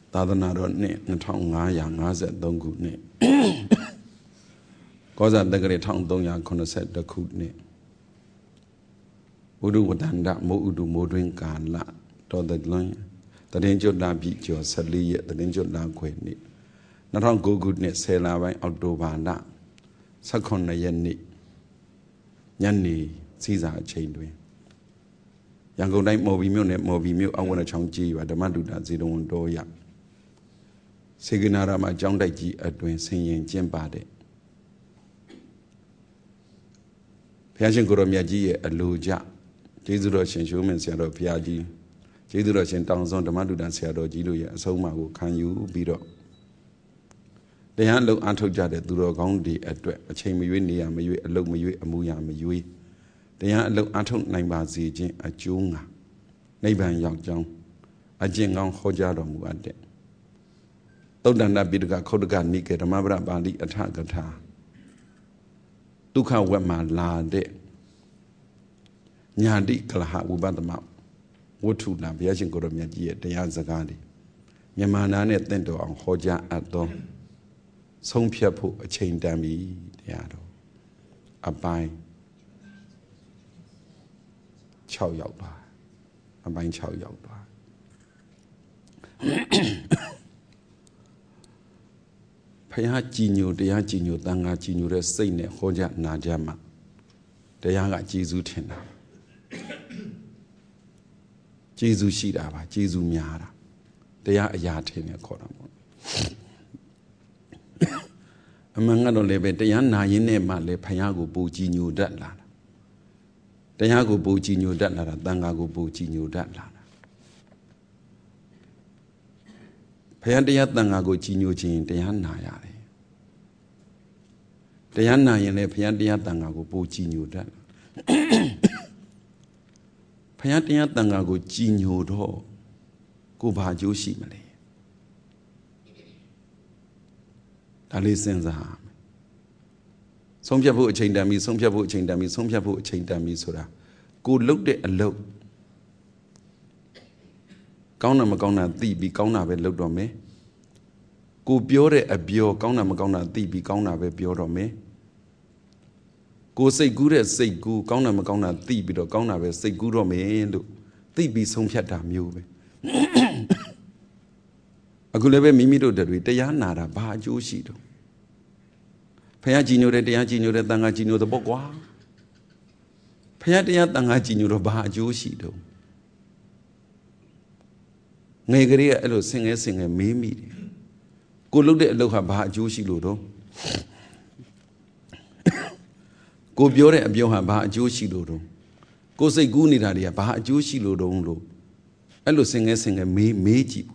သာသနာတော်နှစ်2553ခုနှစ်ကောဇာတက္ကရာ1382ခုနှစ်ဥဒုဝတန္တမိုးဥဒုမိုးတွင်ကာလတော်တလွန်တရင်ကျွတ်လာပြီကျော်14ရက်တရင်ကျွတ်လာခွေနေ့2009ခုနှစ်10လပိုင်းအောက်တိုဘာလ18ရက်နေ့ညနေစီးစာအချိန်တွင်ရန်ကုန်တိုင်းမော်ဘီမြို့နယ်မော်ဘီမြို့အဝနချောင်းကြီးရွာဓမ္မတုဒ္ဒဇေတဝန်တော်ရစေကနာရမှာကျောင်းတိုက်ကြီးအတွင်ဆင်ရင်ကျင်းပတဲ့ဘုရားရှင်ကိုရောမြတ်ကြီးရဲ့အလိုကြကျေးဇူးတော်ရှင်ရှုမင်းဆရာတော်ဘုရားကြီးကျေးဇူးတော်ရှင်တောင်စွန်းဓမ္မတုဒ္ဒဆရာတော်ကြီးတို့ရဲ့အဆုံးအမကိုခံယူပြီးတော့တရားလုံးအားထုတ်ကြတဲ့သူတော်ကောင်းတွေအတွက်အချိန်မရွေးနေရမရွေးအလုံးမရွေးအမှုရမရွေးတရားအလုံးအားထုတ်နိုင်ပါစေခြင်းအကျိုးငါနိဗ္ဗာန်ရောက်ကြောင်းအကျင့်ကောင်းဟောကြားတော်မူအပ်တဲ့သုတ္တန္တပိဋကခုတ်တကနိကေဓမ္မပဒပါဠိအထကထာဒုက္ခဝက်မှာလာတဲ့ညာတိကလဟဝိပဿနာဝတ္ထုလာဘုရားရှင်ကိုရောမြတ်ကြီးရဲ့တရားစကားတွေမြန်မာနာနဲ့တင့်တော်အောင်ဟောကြားအပ်သောဆုံးဖြတ်ဖို့အချိန်တန်ပြီတရားတော်အပိုင်း6ရောက်သွားအပိုင်း6ရောက်သွားဖယားကြည်ညိုတရားကြည်ညိုတန်ခါကြည်ညိုတဲ့စိတ်နဲ့ဟောကြားနာကြားမှာတရားကကျေးဇူးထင်တာကျေးဇူးရှိတာပါကျေးဇူးများတာတရားအရာထင်တယ်ခေါ်တာပေါ့အမှန်ကတော့လည်းပဲတရားနာရင်းနဲ့မှလည်းဖယားကိုပူကြည်ညိုတတ်လာတာတရားကိုပူကြည်ညိုတတ်လာတာတန်ခါကိုပူကြည်ညိုတတ်လာတာဖယားတရားတန်ခါကိုကြည်ညိုခြင်းတရားနာရတယ်တရားနာရင်လည်းဖယားတရားတန်ခါကိုပူကြည်ညိုတတ်လာဖယားတရားတန်ခါကိုကြည်ညိုတော့ကိုဘာအကျိုးရှိမလဲဒါလေးစဉ်းစားဆုံးဖြတ်ဖို့အချိန်တန်ပြီဆုံးဖြတ်ဖို့အချိန်တန်ပြီဆုံးဖြတ်ဖို့အချိန်တန်ပြီဆိုတာကိုလှုပ်တဲ့အလုပ်ကောင်းတာမကောင်းတာသိပြီးကောင်းတာပဲလုပ်တော့မယ်ကိုပြောတဲ့အပြောကောင်းတာမကောင်းတာသိပြီးကောင်းတာပဲပြောတော့မယ်ကိုစိတ်ကူးတဲ့စိတ်ကူးကောင်းတာမကောင်းတာသိပြီးတော့ကောင်းတာပဲစိတ်ကူးတော့မယ်လို့သိပြီးဆုံးဖြတ်တာမျိုးပဲအခုလည်းပဲမိမိတို့တွေတရားနာတာဘာအကျိုးရှိတော့ဖယားကြည်ညိုတဲ့တရားကြည်ညိုတဲ့တန်ခါကြည်ညိုတဲ့ပေါ့ကွာဖယားတရားတန်ခါကြည်ညိုတော့ဘာအကျိုးရှိတော့ငယ်ကလေးကအဲ့လိုဆင်ငယ်မေးမိတယ်ကိုလုပ်တဲ့အလုပ်ဟာဘာအကျိုးရှိလို့တော့ကိုပြောတဲ့အပြောဟာဘာအကျိုးရှိလို့တော့ကိုစိတ်ကူးနေတာတွေကဘာအကျိုးရှိလို့တော့လို့အဲ့လိုဆင်ငယ်မေးကြည့်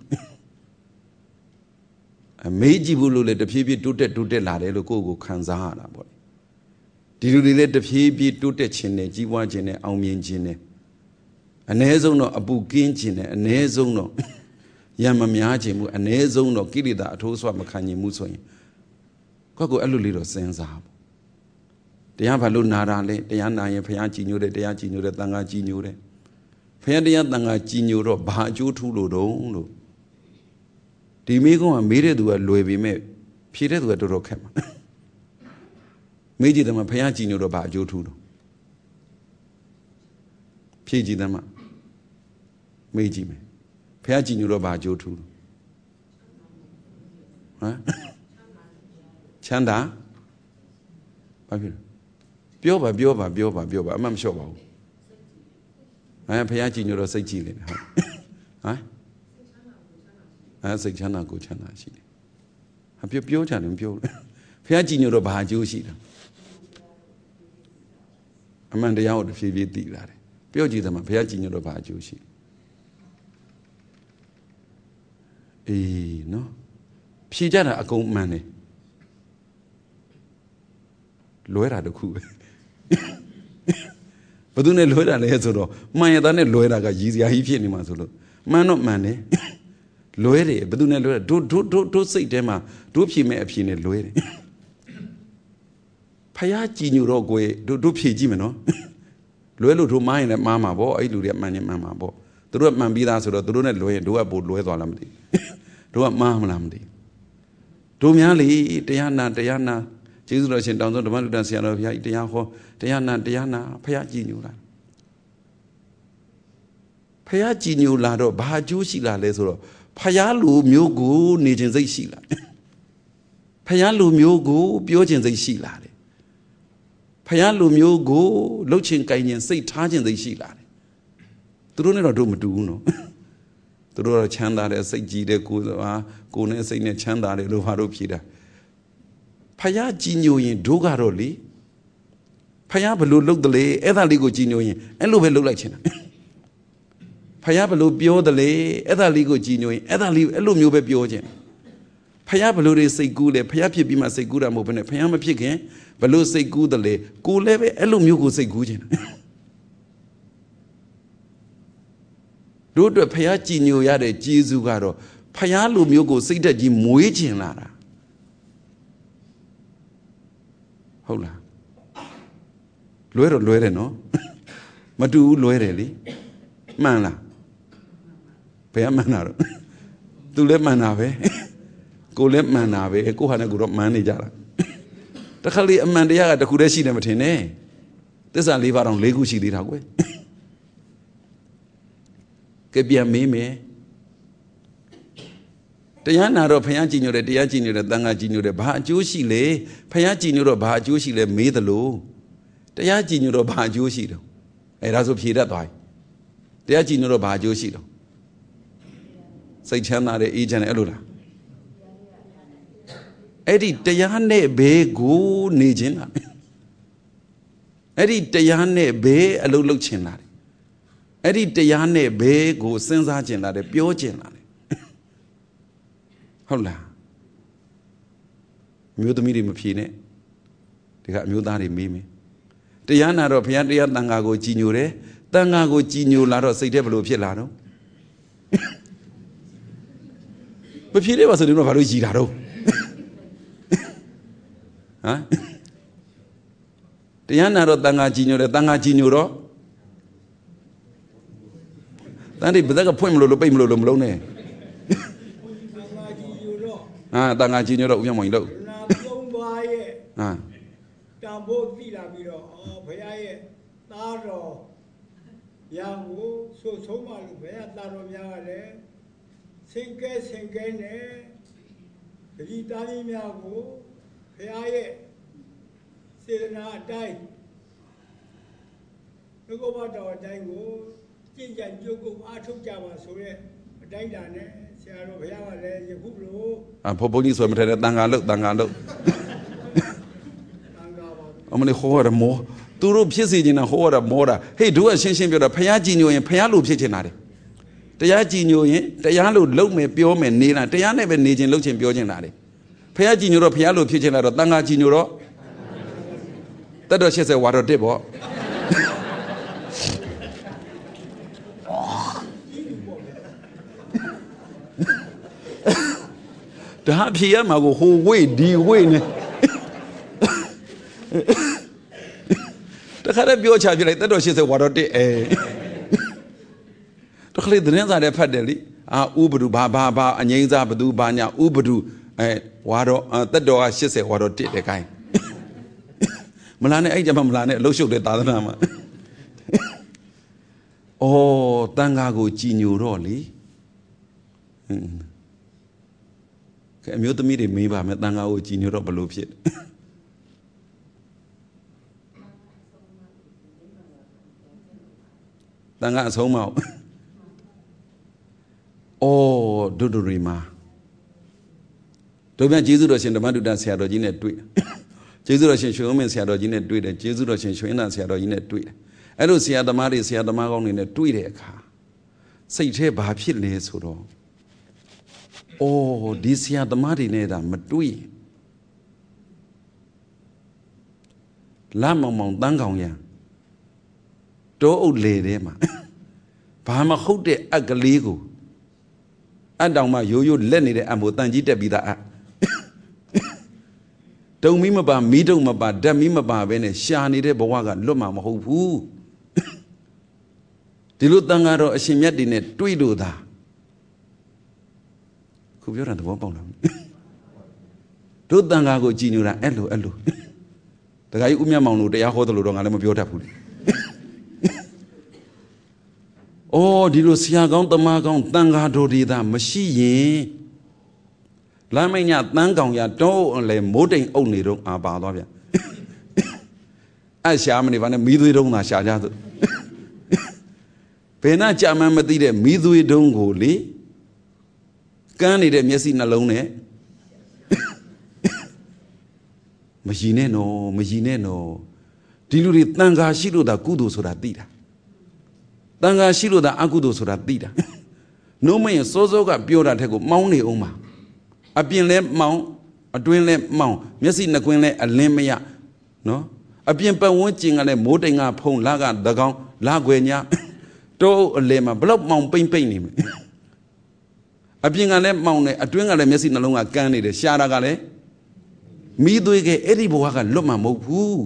မေးကြည့်ဘူးလို့လည်းတဖြည်းဖြည်းတိုးတက်လာတယ်လို့ကိုယ့်ကိုခံစားရတာပေါ့ဒီလူတွေလည်းတဖြည်းဖြည်းတိုးတက်ခြင်းနဲ့ကြီးပွားခြင်းနဲ့အောင်မြင်ခြင်းနဲ့အ ਨੇ ဆုံးတော့အပူကင်းခြင်းနဲ့အ ਨੇ ဆုံးတော့ရံမများခြင်းမှုအ ਨੇ ဆုံးတော့ကိလေသာအထိုးဆွမခံခြင်းမှုဆိုရင်ကိုယ့်ကိုအဲ့လိုလေးတော့စဉ်းစားပေါ့တရားဘာလို့နာတာလဲတရားနာရင်ဘုရားကြည်ညိုတယ်တရားကြည်ညိုတယ်တန်ခါကြည်ညိုတယ်ဘုရားတရားတန်ခါကြည်ညိုတော့ဘာအကျိုးထူးလို့တော့လို့ဒီမိကုန်းကမေးတဲ့သူကလွယ်ပေမဲ့ဖြေတဲ့သူကတော်တော်ခက်မှာမေးကြည့်တယ်မှာဘုရားကြည်ညိုတော့ဘာအကျိုးထူးတော့ဖြေကြည့်တယ်မှာမေးကြည့်မယ်ဘုရားကြည်ညိုတော့ဘာအကျိုးထူးဟမ်ချမ်းသာဘာဖြစ်လဲပြောပါအမှမလျှော့ပါဘူးဘုရားကြည်ညိုတော့စိတ်ကြည်လေဟုတ်ဟမ်စိတ်ချမ်းသာကိုချမ်းသာရှိတယ်ဟာပြောကြတယ်မပြောဘူးဘုရားကြည်ညိုတော့ဘာအကျိုးရှိတယ်အမှန်တရားကိုတဖြည်းဖြည်းသိလာတယ်ပြောကြည့်တယ်မှာဘုရားကြည်ညိုတော့ဘာအကျိုးရှိအေးနော်ဖြေကြတာအကုန်မှန်တယ်လွဲတာတခုပဲဘယ်သူနဲ့လွဲတာလဲဆိုတော့မှန်ရတာနဲ့လွဲတာကရည်စရာကြီးဖြစ်နေမှာဆိုလို့မှန်တော့မှန်တယ်လွဲတယ်ဘယ်သူနဲ့လွဲတာတို့စိတ်ထဲမှာတို့ဖြေမဲ့အဖြေနဲ့လွဲတယ်ဖယားကြည်ညိုတော့ကိုယ်တို့ဖြေကြည့်မယ်နော်လွဲလို့တို့မိုင်းလည်းမှားမှာပေါ့အဲ့လူတွေကမှန်နေမှန်မှာပေါ့သူတို့ကမှန်ပြီးသားဆိုတော့သူတို့နဲ့လွဲရင်တို့ကပိုလွဲသွားလားမသိဒတို့ကမှားမလားမသိတို့များလေတရားနာကျေးဇူးတော်ရှင်တောင်ဆုံးဓမ္မလူတန်ဆရာတော်ဘုရားကြီးတရားဟောတရားနာဖះကြည်ညိုလာဖះကြည်ညိုလာတော့ဘာအကျိုးရှိလာလဲဆိုတော့ဖះလူမျိုးကိုနေခြင်းစိတ်ရှိလာဖះလူမျိုးကိုပြောခြင်းစိတ်ရှိလာတယ်ဖះလူမျိုးကိုလှုပ်ခြင်းကြိုင်ခြင်းစိတ်ထားခြင်းစိတ်ရှိလာတယ်သူတို့နဲ့တော့တို့မတူဘူးနော်သူတို့တော့ချမ်းသာတယ်စိတ်ကြည်တယ်ကိုယ်နဲ့စိတ်နဲ့ချမ်းသာတယ်လို့ဘာလို့ဖြေတာဖះကြည်ညိုရင်တို့ကတော့လေဖះဘလို့လှုပ်တယ်လေအဲ့ဒါလေးကိုကြည်ညိုရင်အဲ့လိုပဲလှုပ်လိုက်ချင်တာဖះဘလို့ပြောတယ်လေအဲ့ဒါလေးကိုကြည်ညိုရင်အဲ့ဒါလေးအဲ့လိုမျိုးပဲပြောချင်ဖះဘလို့တွေစိတ်ကူးလေဖះဖြစ်ပြီးမှစိတ်ကူးတာမဟုတ်ဘဲနဲ့ဖះမဖြစ်ခင်ဘလို့စိတ်ကူးတယ်လေကိုလည်းပဲအဲ့လိုမျိုးကိုစိတ်ကူးချင်တာတို့အတွက်ဖះကြည်ညိုရတဲ့ကျေးဇူးကတော့ဖះလိုမျိုးကိုစိတ်သက်ကြီးမွေးချင်လာတာဟုတ်လားလွဲတော့လွဲတယ်နော်မတူဘူးလွဲတယ်လေမှန်လားဘယ်မှန်တာတော့သူလည်းမှန်တာပဲကိုလည်းမှန်တာပဲကိုဟာနဲ့ကိုတော့မှန်နေကြတာတခါလေအမှန်တရားကတခုတည်းရှိတယ်မထင်နဲ့သစ္စာ၄ပါးတောင်၄ခုရှိသေးတာကွယ်ကဲပြန်မေးမယ်တရားနာတော့ဘုရားကြည်ညိုတယ်တရားကြည်ညိုတယ်သံဃာကြည်ညိုတယ်ဘာအကျိုးရှိလဲဘုရားကြည်ညိုတော့ဘာအကျိုးရှိလဲမေးသလိုတရားကြည်ညိုတော့ဘာအကျိုးရှိတော့အဲဒါဆိုဖြေတတ်သွားပြီတရားကြည်ညိုတော့ဘာအကျိုးရှိတော့စိတ်ချမ်းသာတယ်အေးချမ်းတယ်အဲ့လိုလားအဲ့ဒီတရားနဲ့ဘဲကိုနေခြင်းလားအဲ့ဒီတရားနဲ့ဘဲအလုပ်လုပ်ခြင်းလားအဲ့ဒီတရားနဲ့ဘဲကိုစဉ်းစားခြင်းလားပြောခြင်းလားဟုတ်လားမျိုးသမီးတွေမဖြေနဲ့ဒီကအမျိုးသားတွေမေးမယ်တရားနာတော့ဘုရားတရားတန်ခါကိုကြည်ညိုတယ်တန်ခါကိုကြည်ညိုလာတော့စိတ်ထဲဘလို့ဖြစ်လာတော့မဖြေသေးပါဆိုတော့ဘာလို့ကြည်တာတော့ဟမ်တရားနာတော့တန်ခါကြည်ညိုတယ်တန်ခါကြည်ညိုတော့တန်တိဘယ်ကဖွင့်မလို့ပိတ်မလို့မလုံးနဲ့တန်ခါကြည်ညိုတော့ဦးမြတ်မောင်ကြီးလို့သုံးပါးရဲ့တန်ဖို့သိလာပြီးတော့ဘုရားရဲ့သားတော်ညာကိုဆိုဆုံးမှလို့ဘုရားသားတော်များကလည်းစင်ကဲနဲ့ဒီသားကြီးများကိုဘုရားရဲ့စေတနာအတိုင်းဘုဂဝါတော်အတိုင်းကိုကြင်ကြံကြိုးကုပ်အားထုတ်ကြပါဆိုတဲ့အတိုင်းတာနဲ့ဆရာတော်ဘုရားကလည်းယခုလို့ဘုန်းကြီးဆိုမထဲတဲ့တန်ခါလို့အမလေးဟောရမောသူတို့ဖြစ်စေချင်တာဟောရမောတာဟေ့တို့ကရှင်းပြောတာဖះကြည်ညိုရင်ဖះလို့ဖြစ်ချင်တာတယ်တရားကြည်ညိုရင်တရားလို့လုပ်မယ်ပြောမယ်နေလားတရားနဲ့ပဲနေခြင်းလုပ်ခြင်းပြောခြင်းတာတယ်ဖះကြည်ညိုတော့ဖះလို့ဖြစ်ချင်တာတော့တန်ခါကြည်ညိုတော့တတ်တော်80ဝါတော်1ပေါ့ဒါဖြေရမှာကိုဟိုဝေးဒီဝေးနဲ့တခါတည်းပြောချပြလိုက်တက်တော်80ဝါတော်1တခါလေသတင်းစာတွေဖတ်တယ်လေဥပဒုဘာအငိမ့်စားဘသူဘာညာဥပဒုဝါတော်တက်တော်က80ဝါတော်1တဲ့ကိုင်းမလားနဲ့အဲ့ကြမှာမလားနဲ့အလုရှုပ်တဲ့သာသနာမှာတန်ခါကိုကြည်ညိုတော့လေအမျိုးသမီးတွေမေးပါမယ်တန်ခါကိုကြည်ညိုတော့ဘလို့ဖြစ်တန်ခါအဆုံးမအောင်ဒုဒရီမာတို့ပြန်ကျေးဇူးတော်ရှင်ဓမ္မတုတဆရာတော်ကြီးနဲ့တွေ့ကျေးဇူးတော်ရှင်ရွှေဝင်းမင်းဆရာတော်ကြီးနဲ့တွေ့တယ်ကျေးဇူးတော်ရှင်ရွှေနာဆရာတော်ကြီးနဲ့တွေ့တယ်အဲ့လိုဆရာသမားတွေဆရာသမားကောင်းတွေနဲ့တွေ့တဲ့အခါစိတ်ထဲဘာဖြစ်လဲဆိုတော့ဒီဆရာသမားတွေနဲ့ဒါမတွေ့လမ်းမောင်တန်းကောင်ရံတောအုပ်လေထဲမှာဘာမှဟုတ်တဲ့အကလေးကိုအတောင်မှရိုးရိုးလက်နေတဲ့အမို့တန်ကြီးတက်ပြီးသားတုံမီမပါမီးတုံမပါဓာတ်မီးမပါပဲနဲ့ရှာနေတဲ့ဘဝကလွတ်မှာမဟုတ်ဘူးဒီလိုတန်ဃာတော်အရှင်မြတ်တွေနဲ့တွေ့လို့သာခုပြောတာသဘောပေါက်လားတို့တန်ခါကိုကြည်ညိုတာအဲ့လိုတခါကြီးဦးမြတ်မောင်တို့တရားဟောတယ်လို့တော့ငါလည်းမပြောတတ်ဘူးလေအော်ဒီလိုဆရာကောင်းတမကောင်းတန်ခါတော်ဒီသာမရှိရင်လမ်းမညတန်းကောင်ရတော့လေမိုးတိမ်အုပ်နေတော့အာပါသွားဗျအဲ့ရှာမနေပါနဲ့မီးသွေးတုံးသာရှာကြသူဘယ်နှကြာမှမသိတဲ့မီးသွေးတုံးကိုလေကန်းနေတဲ့မျက်စိနှလုံးနဲ့မရည်နဲ့နော်ဒီလူတွေတန်ခါရှိလို့သာကုသိုလ်ဆိုတာသိတာတန်ခါရှိလို့သာအကုသိုလ်ဆိုတာသိတာနှုံးမရင်စိုးစိုးကပြောတာထက်ကိုမောင်းနေအောင်ပါအပြင်လဲမောင်းအတွင်းလဲမောင်းမျက်စိနှကွင်းလဲအလင်းမရနော်အပြင်ပတ်ဝန်းကျင်ကလည်းမိုးတိမ်ကဖုံလာကသကောင်လာခွေညာတိုးအလဲမှာဘလောက်မောင်းပိမ့်နေမယ်အပြင်ကလည်းမောင်းနေအတွင်းကလည်းမျက်စိနှလုံးကကန်းနေတယ်ရှားတာကလည်းမီးသွေးကအဲ့ဒီဘဝကလွတ်မှာမဟုတ်ဘူး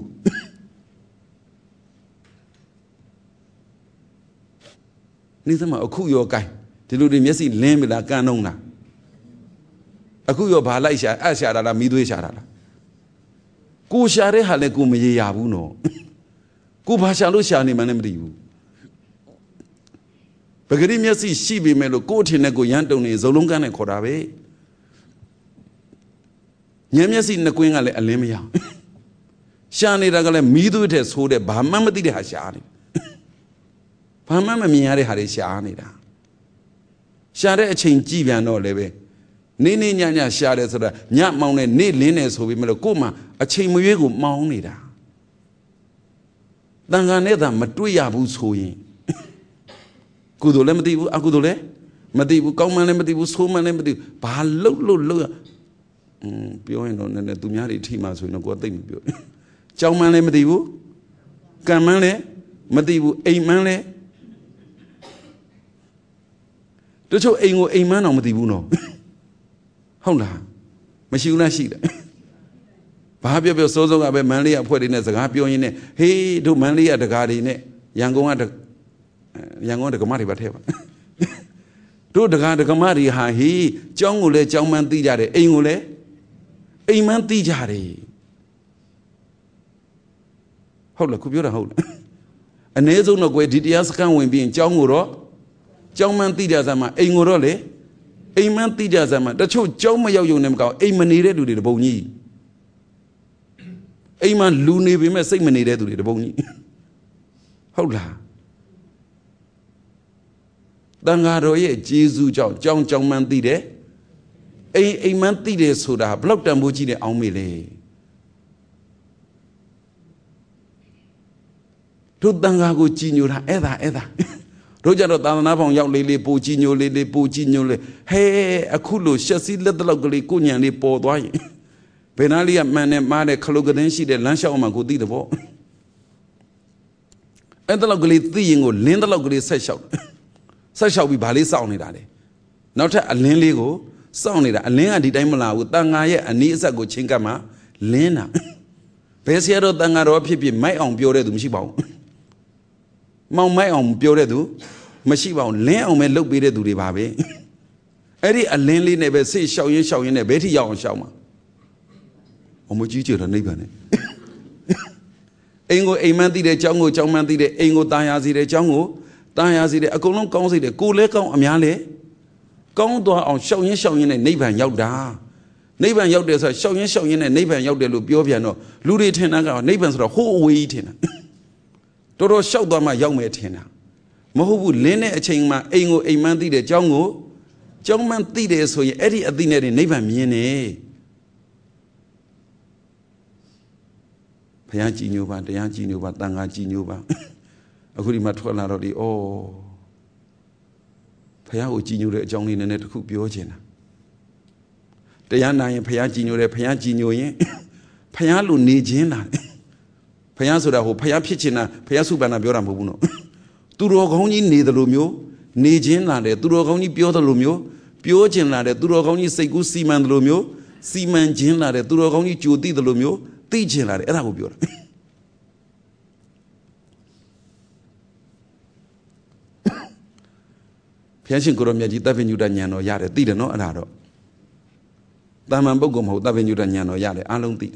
နေစမအခုရောကိုင်းဒီလိုတွေမျက်စိလင်းပြီလားကန်းတော့လားအခုရောဘာလိုက်ရှာအရှာတာလားမီးသွေးရှာတာလားကိုရှာတဲ့ဟာလည်းကိုမရေရဘူးနော်ကိုဘာရှာလို့ရှာနေမှလည်းမသိဘူးပဂရိမျက်စိရှိပြီမဲ့လို့ကိုအထင်နဲ့ကိုရမ်းတုံနေဇုံလုံးကန်းနဲ့ခေါ်တာပဲညံမျက်စိနှကွင်းကလည်းအလင်းမရရှာနေတာကလည်းမီးသွေးတဲ့ဆိုးတဲ့ဘာမှမသိတဲ့ဟာရှာနေဘာမှမမြင်ရတဲ့ဟာတွေရှာနေတာရှာတဲ့အချိန်ကြည့်ပြန်တော့လည်းပဲနေနေညညရှာတယ်ဆိုတာညမောင်းနဲ့နေလင်းတယ်ဆိုပြီးမလို့ကို့မှာအချိန်မရွေးကိုမောင်းနေတာတန်ခါနဲ့သာမတွေ့ရဘူးဆိုရင်ကုသိုလ်လည်းမသိဘူးအကုသိုလ်လည်းမသိဘူးကောင်းမှန်းလည်းမသိဘူးဆိုးမှန်းလည်းမသိဘူးဘာလို့ပြောရင်တော့နည်းနည်းသူများတွေထိမှဆိုရင်တော့ကိုယ်သိမ့်မပြောကြောင်းမှန်းလည်းမသိဘူးကံမှန်းလည်းမသိဘူးအိမ်မှန်းလည်းတချို့အိမ်ကိုအိမ်မှန်းတော့မသိဘူးနော်ဟုတ်လားမရှိဘူးလားရှိတယ်ဘာပြောစိုးကပဲမန်းလေးကအဖွဲ့တွေနဲ့စကားပြောရင်းနဲ့ဟေးတို့မန်းလေးကတကားတွေနဲ့ရန်ကုန်ကဒကမတွေပါထဲပါတို့ဒကာဒကမတွေဟာဟေးကျောင်းကိုလည်းကျောင်းမှန်းသိကြတယ်အိမ်ကိုလည်းအိမ်မှန်းသိကြတယ်ဟုတ်လားခုပြောတာဟုတ်လားအ ਨੇ ဆုံးတော့ကွယ်ဒီတရားစခန်းဝင်ပြီးရင်ကျောင်းကိုတော့ကျောင်းမှန်းသိကြစမ်းမှာအိမ်ကိုတော့လေအိမ်မှန်းသိကြစမ်းမှာတချို့ကျောင်းမရောက်ရုံနဲ့မကောင်းအိမ်မနေတဲ့လူတွေတပုံကြီးအိမ်မှာလူနေပေမဲ့စိတ်မနေတဲ့သူတွေတပုံကြီးဟုတ်လားတန်ဃာတော်ရဲ့ကျေးဇူးကြောင့်ကြောင်းမှန်းသိတယ်အိမ်မှန်းသိတယ်ဆိုတာဘလောက်တန်ဖိုးကြီးတဲ့အောင်မေလေတို့တန်ဃာကိုကြည်ညိုတာအဲ့ဒါတို့ကြတော့သာသနာဖောင်ရောက်လေးပူကြည်ညိုလေးပူကြည်ညိုလေးဟဲအခုလိုရှက်စီးလက်တလောက်ကလေးကိုညံလေးပေါ်သွားရင်ဘယ်နာလေးကမှန်နဲ့မားတဲ့ခလုတ်ကတင်းရှိတဲ့လမ်းလျှောက်မှကိုသိတယ်ပေါ့အဲ့တလောက်ကလေးသိရင်ကိုလင်းတလောက်ကလေးဆက်လျှောက်ပြီးဘာလေးစောင့်နေတာလေနောက်ထပ်အလင်းလေးကိုစောင့်နေတာအလင်းကဒီတိုင်းမလာဘူးတန်ဃာရဲ့အနီးအဆက်ကိုချင်းကပ်မှလင်းတာဘယ်ဆရာတော်တန်ဃာတော်ဖြစ်မိုက်အောင်ပြောတဲ့သူမရှိပါဘူးမောင်မိုက်အောင်ပြောတဲ့သူမရှိပါဘူးလင်းအောင်ပဲလှုပ်ပေးတဲ့သူတွေပါပဲအဲ့ဒီအလင်းလေးနဲ့ပဲစိတ်ရှောက်ရင်းနဲ့ဘယ်ထိရောက်အောင်ရှောက်မှာအမကြီးကျတော့နိဗ္ဗာန်နဲ့အိမ်ကိုအိမ်မှန်းသိတဲ့ကျောင်းကိုကျောင်းမှန်းသိတဲ့အိမ်ကိုတာယာစီတဲ့ကျောင်းကိုတာယာစီတဲ့အကုန်လုံးကောင်းစေတယ်ကိုယ်လည်းကောင်းအများလည်းကောင်းသွားအောင်ရှောက်ရင်းနဲ့နိဗ္ဗာန်ရောက်တာနိဗ္ဗာန်ရောက်တယ်ဆိုတော့ရှောက်ရင်းနဲ့နိဗ္ဗာန်ရောက်တယ်လို့ပြောပြန်တော့လူတွေထင်တာကနိဗ္ဗာန်ဆိုတော့ဟိုးအဝေးကြီးထင်တာတော်တော်ရှောက်သွားမှရောက်မယ်ထင်တာမဟုတ်ဘူးလင်းတဲ့အချိန်မှာအိမ်ကိုအိမ်မှန်းသိတဲ့ကျောင်းကိုကျောင်းမှန်းသိတယ်ဆိုရင်အဲ့ဒီအသိနဲ့နိဗ္ဗာန်မြင်နေဘုရားကြည်ညိုပါတရားကြည်ညိုပါတန်ခါကြည်ညိုပါအခုဒီမှာထွက်လာတော့ဒီဘုရားကိုကြည်ညိုတဲ့အကြောင်းလေးနည်းနည်းတစ်ခုပြောချင်တာတရားနာရင်ဘုရားကြည်ညိုတယ်ဘုရားကြည်ညိုရင်ဘုရားလိုနေခြင်းလားဘုရားဆိုတာဟိုဘုရားဖြစ်ချင်တာဘုရားစုပန္နာပြောတာမဟုတ်ဘူးနော်သူတော်ကောင်းကြီးနေတယ်လို့မျိုးနေခြင်းလားတယ်သူတော်ကောင်းကြီးပြောတယ်လို့မျိုးပြောခြင်းလားတယ်သူတော်ကောင်းကြီးစိတ်ကူးစီမံတယ်လို့မျိုးစီမံခြင်းလားတယ်သူတော်ကောင်းကြီးကြိုသိတယ်လို့မျိုးသိခြင်းလားတယ်အဲ့ဒါကိုပြောတာဘုရားရှင်ကိုရောမြတ်ကြီးတပ်ပညုတဉာဏ်တော်ရတယ်သိတယ်နော်အဲ့ဒါတော့ Taman Bogum, Tabin Yudan Yale, Alon Di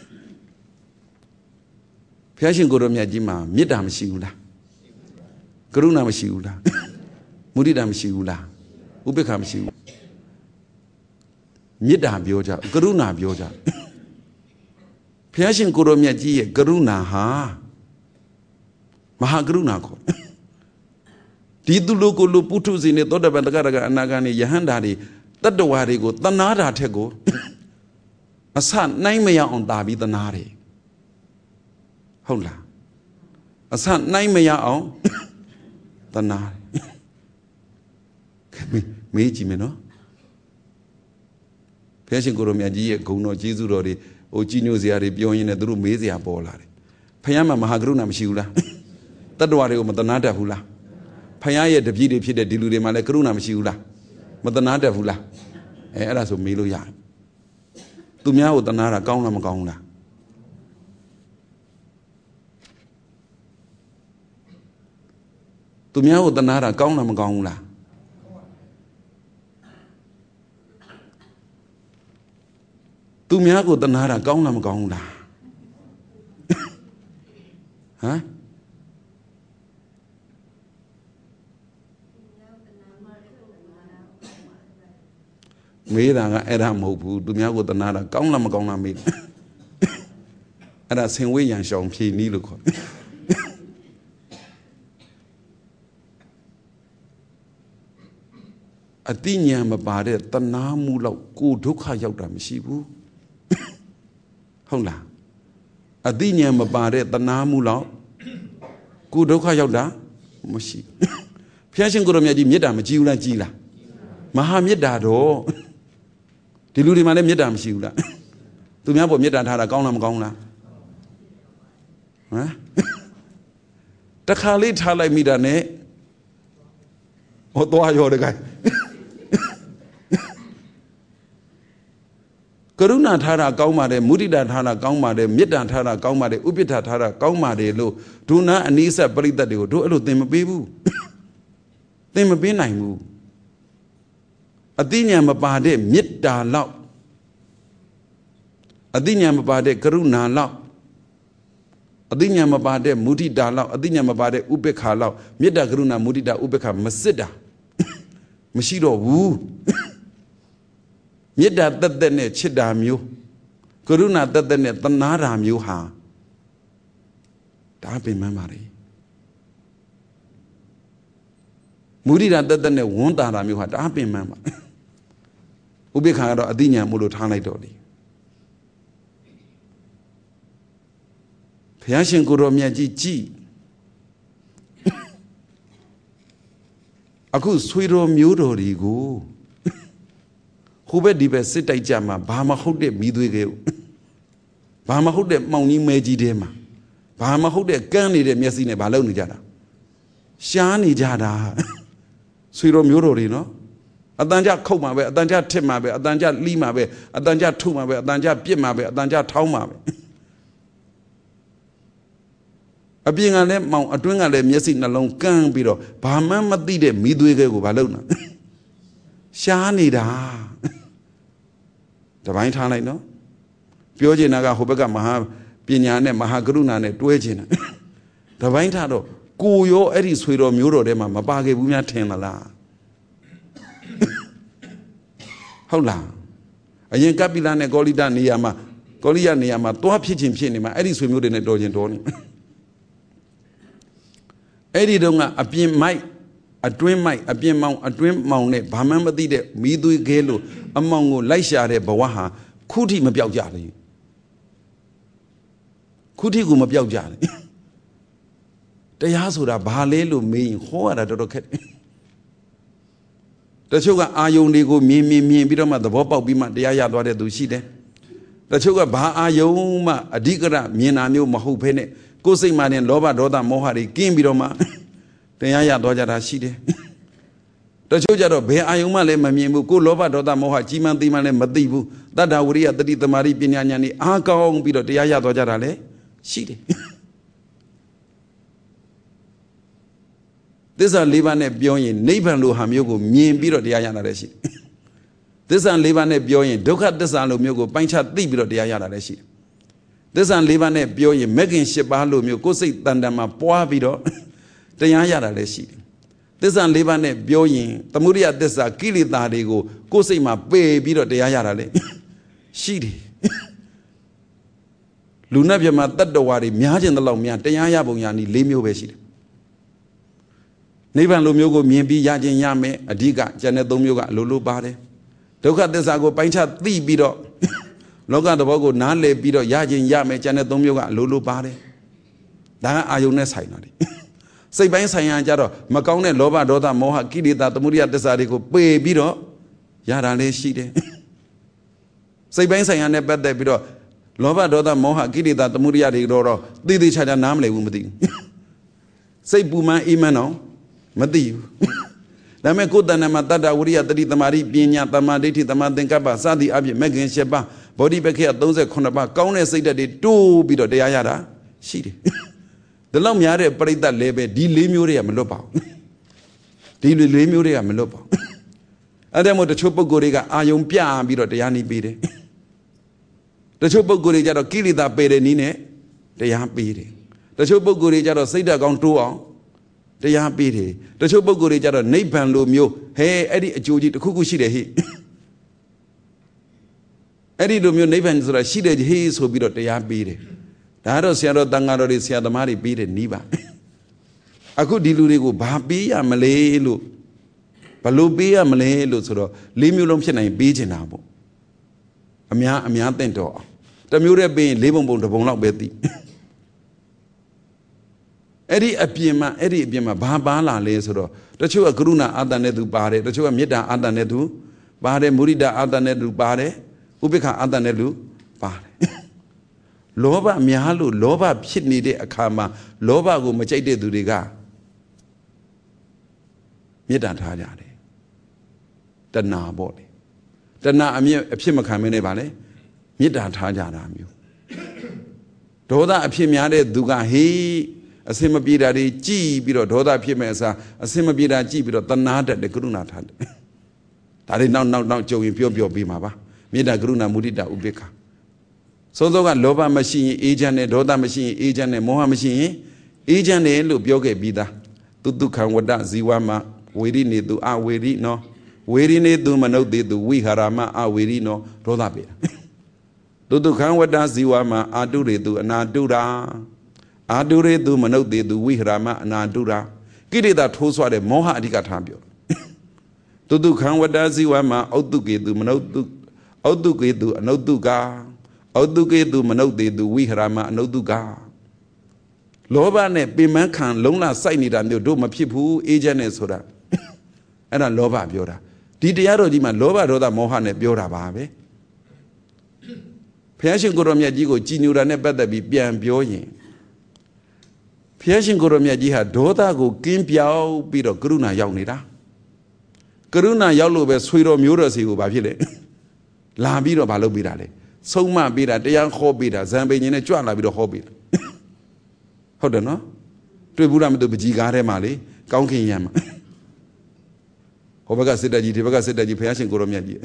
Fashion Goromyajima, Midam Shiula Karuna Shiula Mudidam Shiula, Ubekam Shiula Midam Bioja, Karuna Bioja Fashion Goromyaji, Karuna Ha Mahagruna ko Tidulu ko lu putu sini toda bandagaraga anagani yahandari tadwari ko tanara thego asa nai maya on tabi tanare hola asa nai maya on tanare meji me no Fashion Goromyaji ye gouno Jesu ro de o jinyo sia de pyo yin ne tu me sia paw la de Phayama Mahagruna mshi ula Tadwari Matanata Hula. Paya the beauty of the Dilu Malakruna Mishula. Matanata Hula. Eras of Miluya. Tumia with Tanara Kauna Macauna. Tumia with Tanara Kauna Macauna. Tumia with Tanara Kauna Macauna. Huh? Me that era mobu, do me out with another Kauna Magona made. And I same way and shall pay Niluko. A dinyam about it, Tanamula, good Duka Yauda Mishibu. Hola. A dinyam about it, Tanamula, good Duka Yauda, Mushi. Piashin Goromyadi Midam, Jula Gila. Mahamidado. Diludi Male Midam Shula. To me about Midan had a Gonam Gona. The Kali Tala Midane. What do I hear the guy? Karuna Tara Gaumade, Mudida Tara Gaumade, Midan Tara Gaumade, Ubita Tara Gaumade, Lo, Duna and Nisa Brita do a little them a babu. They may be naimu. Adinyam Abade, Midda Law. Adinyam Abade, Karuna Law. Adinyam Abade, Mudida Law, Adinyam Abade, Ubeka Law, Midda Karuna, Mudida, Ubeka, Masida. Mashido woo. Midda that the net chidam you. Karuna that the net, the naram you ha. That be memory. Mudida that the net won't aram you had, that be memory. Ubeka Adinya Mulu Tanai Dodi. Piashin Goromyaji G. Aku Swiro Mudorigo. Who bet the best sit jama, Bahama Hode Midwigeo. Bahama Hode Mauni Meji Dema. Bahama Hode Gani de Messine Baloni Jada. Shani Jada. Swiro Mudorino. Adanja Komabe, Adanja Timabe, Adanja Limabe, Adanja Tumabe, Adanja Pimabe, Adanja Taumabe. A being a lamp mount, a doing a lamp, yes, in a long can be do. Pamama did it, midway go balona. Shani da. The vine tana no? Piojinaga Hobega Maha, Pinyane, Mahagruna, Twejina. The vine tado, Kuyo, Eddie Swiro Muro de Mamabage, Bumia Tenala. How long? A young Capilane Golida Niama, Golia Niama, Toa Pitching Pinima, Eddie Swimmer in a dozen Tony. Eddie Donga, a pin might, a dream might, a pin mount, a dream mount, Bamama did Midu Gelo, among Laisha de Bawaha, Kuti Mabiajali. Kuti Gumabiajali. They asked what a Balelu mean, what a rocket. The sugar are you go me, Bidoma, the Bopa Bima, the Ayah, what do she then? The sugar Ba Ayoma, a digger, Mina new Mahu Pene, go say man and Loba Doda Mohari, Kim Bidoma, the Ayah Dojara Shide. The sugar of Be Ayoma, Mamimu, go Loba Doda Moha, Jiman Diman and Madibu, that I would read the Mari Pinani, Anka Bido, the Ayah Dojara, Shide. This are Livan and Bioin, neighbor Luhamugo, me and Biro the Ayana Reshi. This and live and a bioin, Doka Desalo Mugo, Pancha Tibiro de Ayala Shi. This and live and a bioin, making Shibalo Mugo, say Tandama, Poavido, de Ayala Shi. This and live and a bioin, Tamuria Desa, Kili Dadigo, Cosima, baby de Ayala. Shidi. Lunavia Matadawari, Miajan the Lomia, de Ayabuyani, Lemio Beshi. Nevan Lumiogo, Mibi, Yajin Yame, Adiga, Janet Domioga, Lulu Bade. Doka Desago, Pancha, 3 bido. Loga the Bogo, Nale bido, Yajin Yame, Janet Domioga, Lulu Bade. Dana Ayunes Hainari. Say by Sayajaro, Macone, Loba, Dota, Moha, Kidi, that the Muria Desarico, Pay bido, Yara Le Shide. Say by Sayane bed de bido, Loba, Dota, Moha, Kidi, that the Muria de Doro, Didi Chada Namle Umdi. Say Buma Imano, Madi. Lame good than a matada, Uria, the Mari, Pina, Tamaditi, Tamadenkaba, Sadi, Abi, Megan Sheba, Body Bekia, those at Konaba, Kone say that they do bido de Ayara, she. The Lamiare Parita Lebe, di Lemuria Melopa. Di Lemuria Melopa. Adamo the Chopo Goriga, Ayum Pia, bido de Yani Bide. The Chopo Gorija, Kili da Bede Nine, they are Bide. The Chopo Gorija, Seda gone to they are Bide. The Chopo Gorija, Napan Lumio, hey, Eddie Joji, the Kukushi. Eddie Lumio, Napan, so that she did his who bido they are Bide. Daro Siaro Dangaro de Siadamari beat it Niba. I could dilurigo Babia Malelu Palubia Malelu Soro, Limulumtion and Bijinabo. Amia Tento. The Mura being livable to Bona Betty. Eddie Apiema, Babala Lesoro, the Chua Gruna Adanedu Bare, the Chua Mida Adanedu, Bare Murida Adanedu Bare, Ubika Adanedu Bare. Loba Mihalu, Loba Pitney de Akama, Loba go Mache de Duriga. Midan Tajade. The Na body. The Na Amir Epimakamene Valley. Midan Tajada Mu. Doda Epimiade Duga he, a Simabida G, Biro, Doda Pimesa, a Simabida G, Biro, the Nada de Gruna Tad. That is now joking Pio Bimaba. Mida Gruna Mudida Ubeka. So though a Loba machine, agent, a Doda machine, agent, a Moha machine, agent, a Lubioke Bida, Tudukan Wada Ziwama, we need to our we no, we need to Mano de we Harama, our we no, Roda Bida. Tudukan Wada Ziwama, Adure do an Adura, Adure do Mano de we Harama, and Adura. Giddy that Toswa de Moha Adigatabio. Tudukan Wada Ziwama, Oduke do Mano Oduke do an Oduga. Oduke do Mano de we Harama, no Duga. Loba ne Bimankan, Lona Saini than the Doma people, agent and soda. And a Loba Biora. Didiaro di man Loba Roda Mohane Biora Babe. Piashin Goromia Jigo, Jinura never be Bian Bioyin. Piashin Goromia Jiha, Dota go Kimpiao, Biro Gruna Yaunida. Gruna Yalu, Sweero Muras, you Bavile. La Biro Balobirale. So ma bida, the young hobbita, Zambi in a Juana with a hobbit. Hold on, no? Triburam to Bijigare Mali, Counking Yam. Hobaga said that you pay Goromia.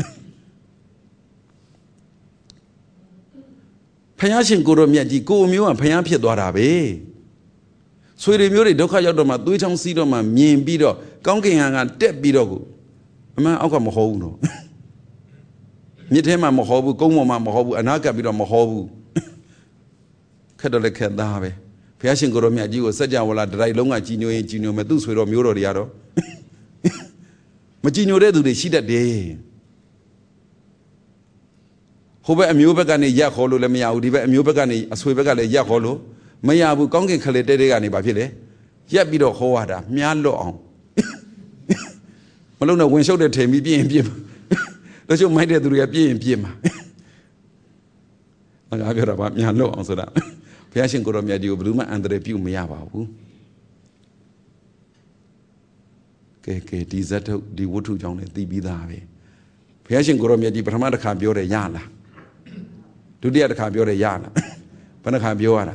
Payashin Goromia, go mu and Payapia Dorabe. Sweet Muri, Doka Yodoma, Duitam Sidoma, Mien Bido, Counking and Dead Bidogo. A man out of Mohono. Nitema Mohobu, Gomoma Mohobu, and Agabida Mohobu. Cadole Cadave. Piashin Goromia, you was such a walla dry longa Gino and Gino Medus with Muro Diaro. Magino redu de Shida day. Hoba a Mubagani Yakolo, let me out, a Mubagani, a Swibagale Yakolo, Mayabu Kongi Kaledegani Bavile, Yabido Hoada, Mialo on. Malona when showed the Temi being. That's your mind to be in Pima. I got about me alone, answer that. Piashin Goromia di Bluma and the Pew Miava. Okay, Dizato di Wutu John at the Bidavi. Piashin Goromia di Pramada Cabiore Yana. To the other Cabiore Yana. Panacabiora.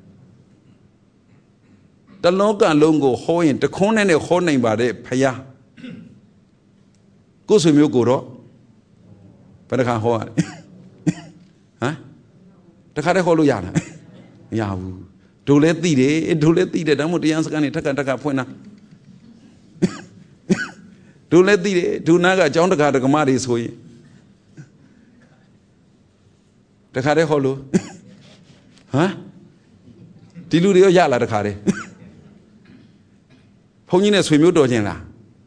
The Loga Longo Hoin, the Conan a Horning by the Paya. Go to Muguro. But I can't hold it. Huh? The car hold Yana. Yahu. Do let the answer can take a point. Do let the do Naga John the car the Gamadi so. The car hollow. Huh? Diludio Yala the car. Pony swim your dojena.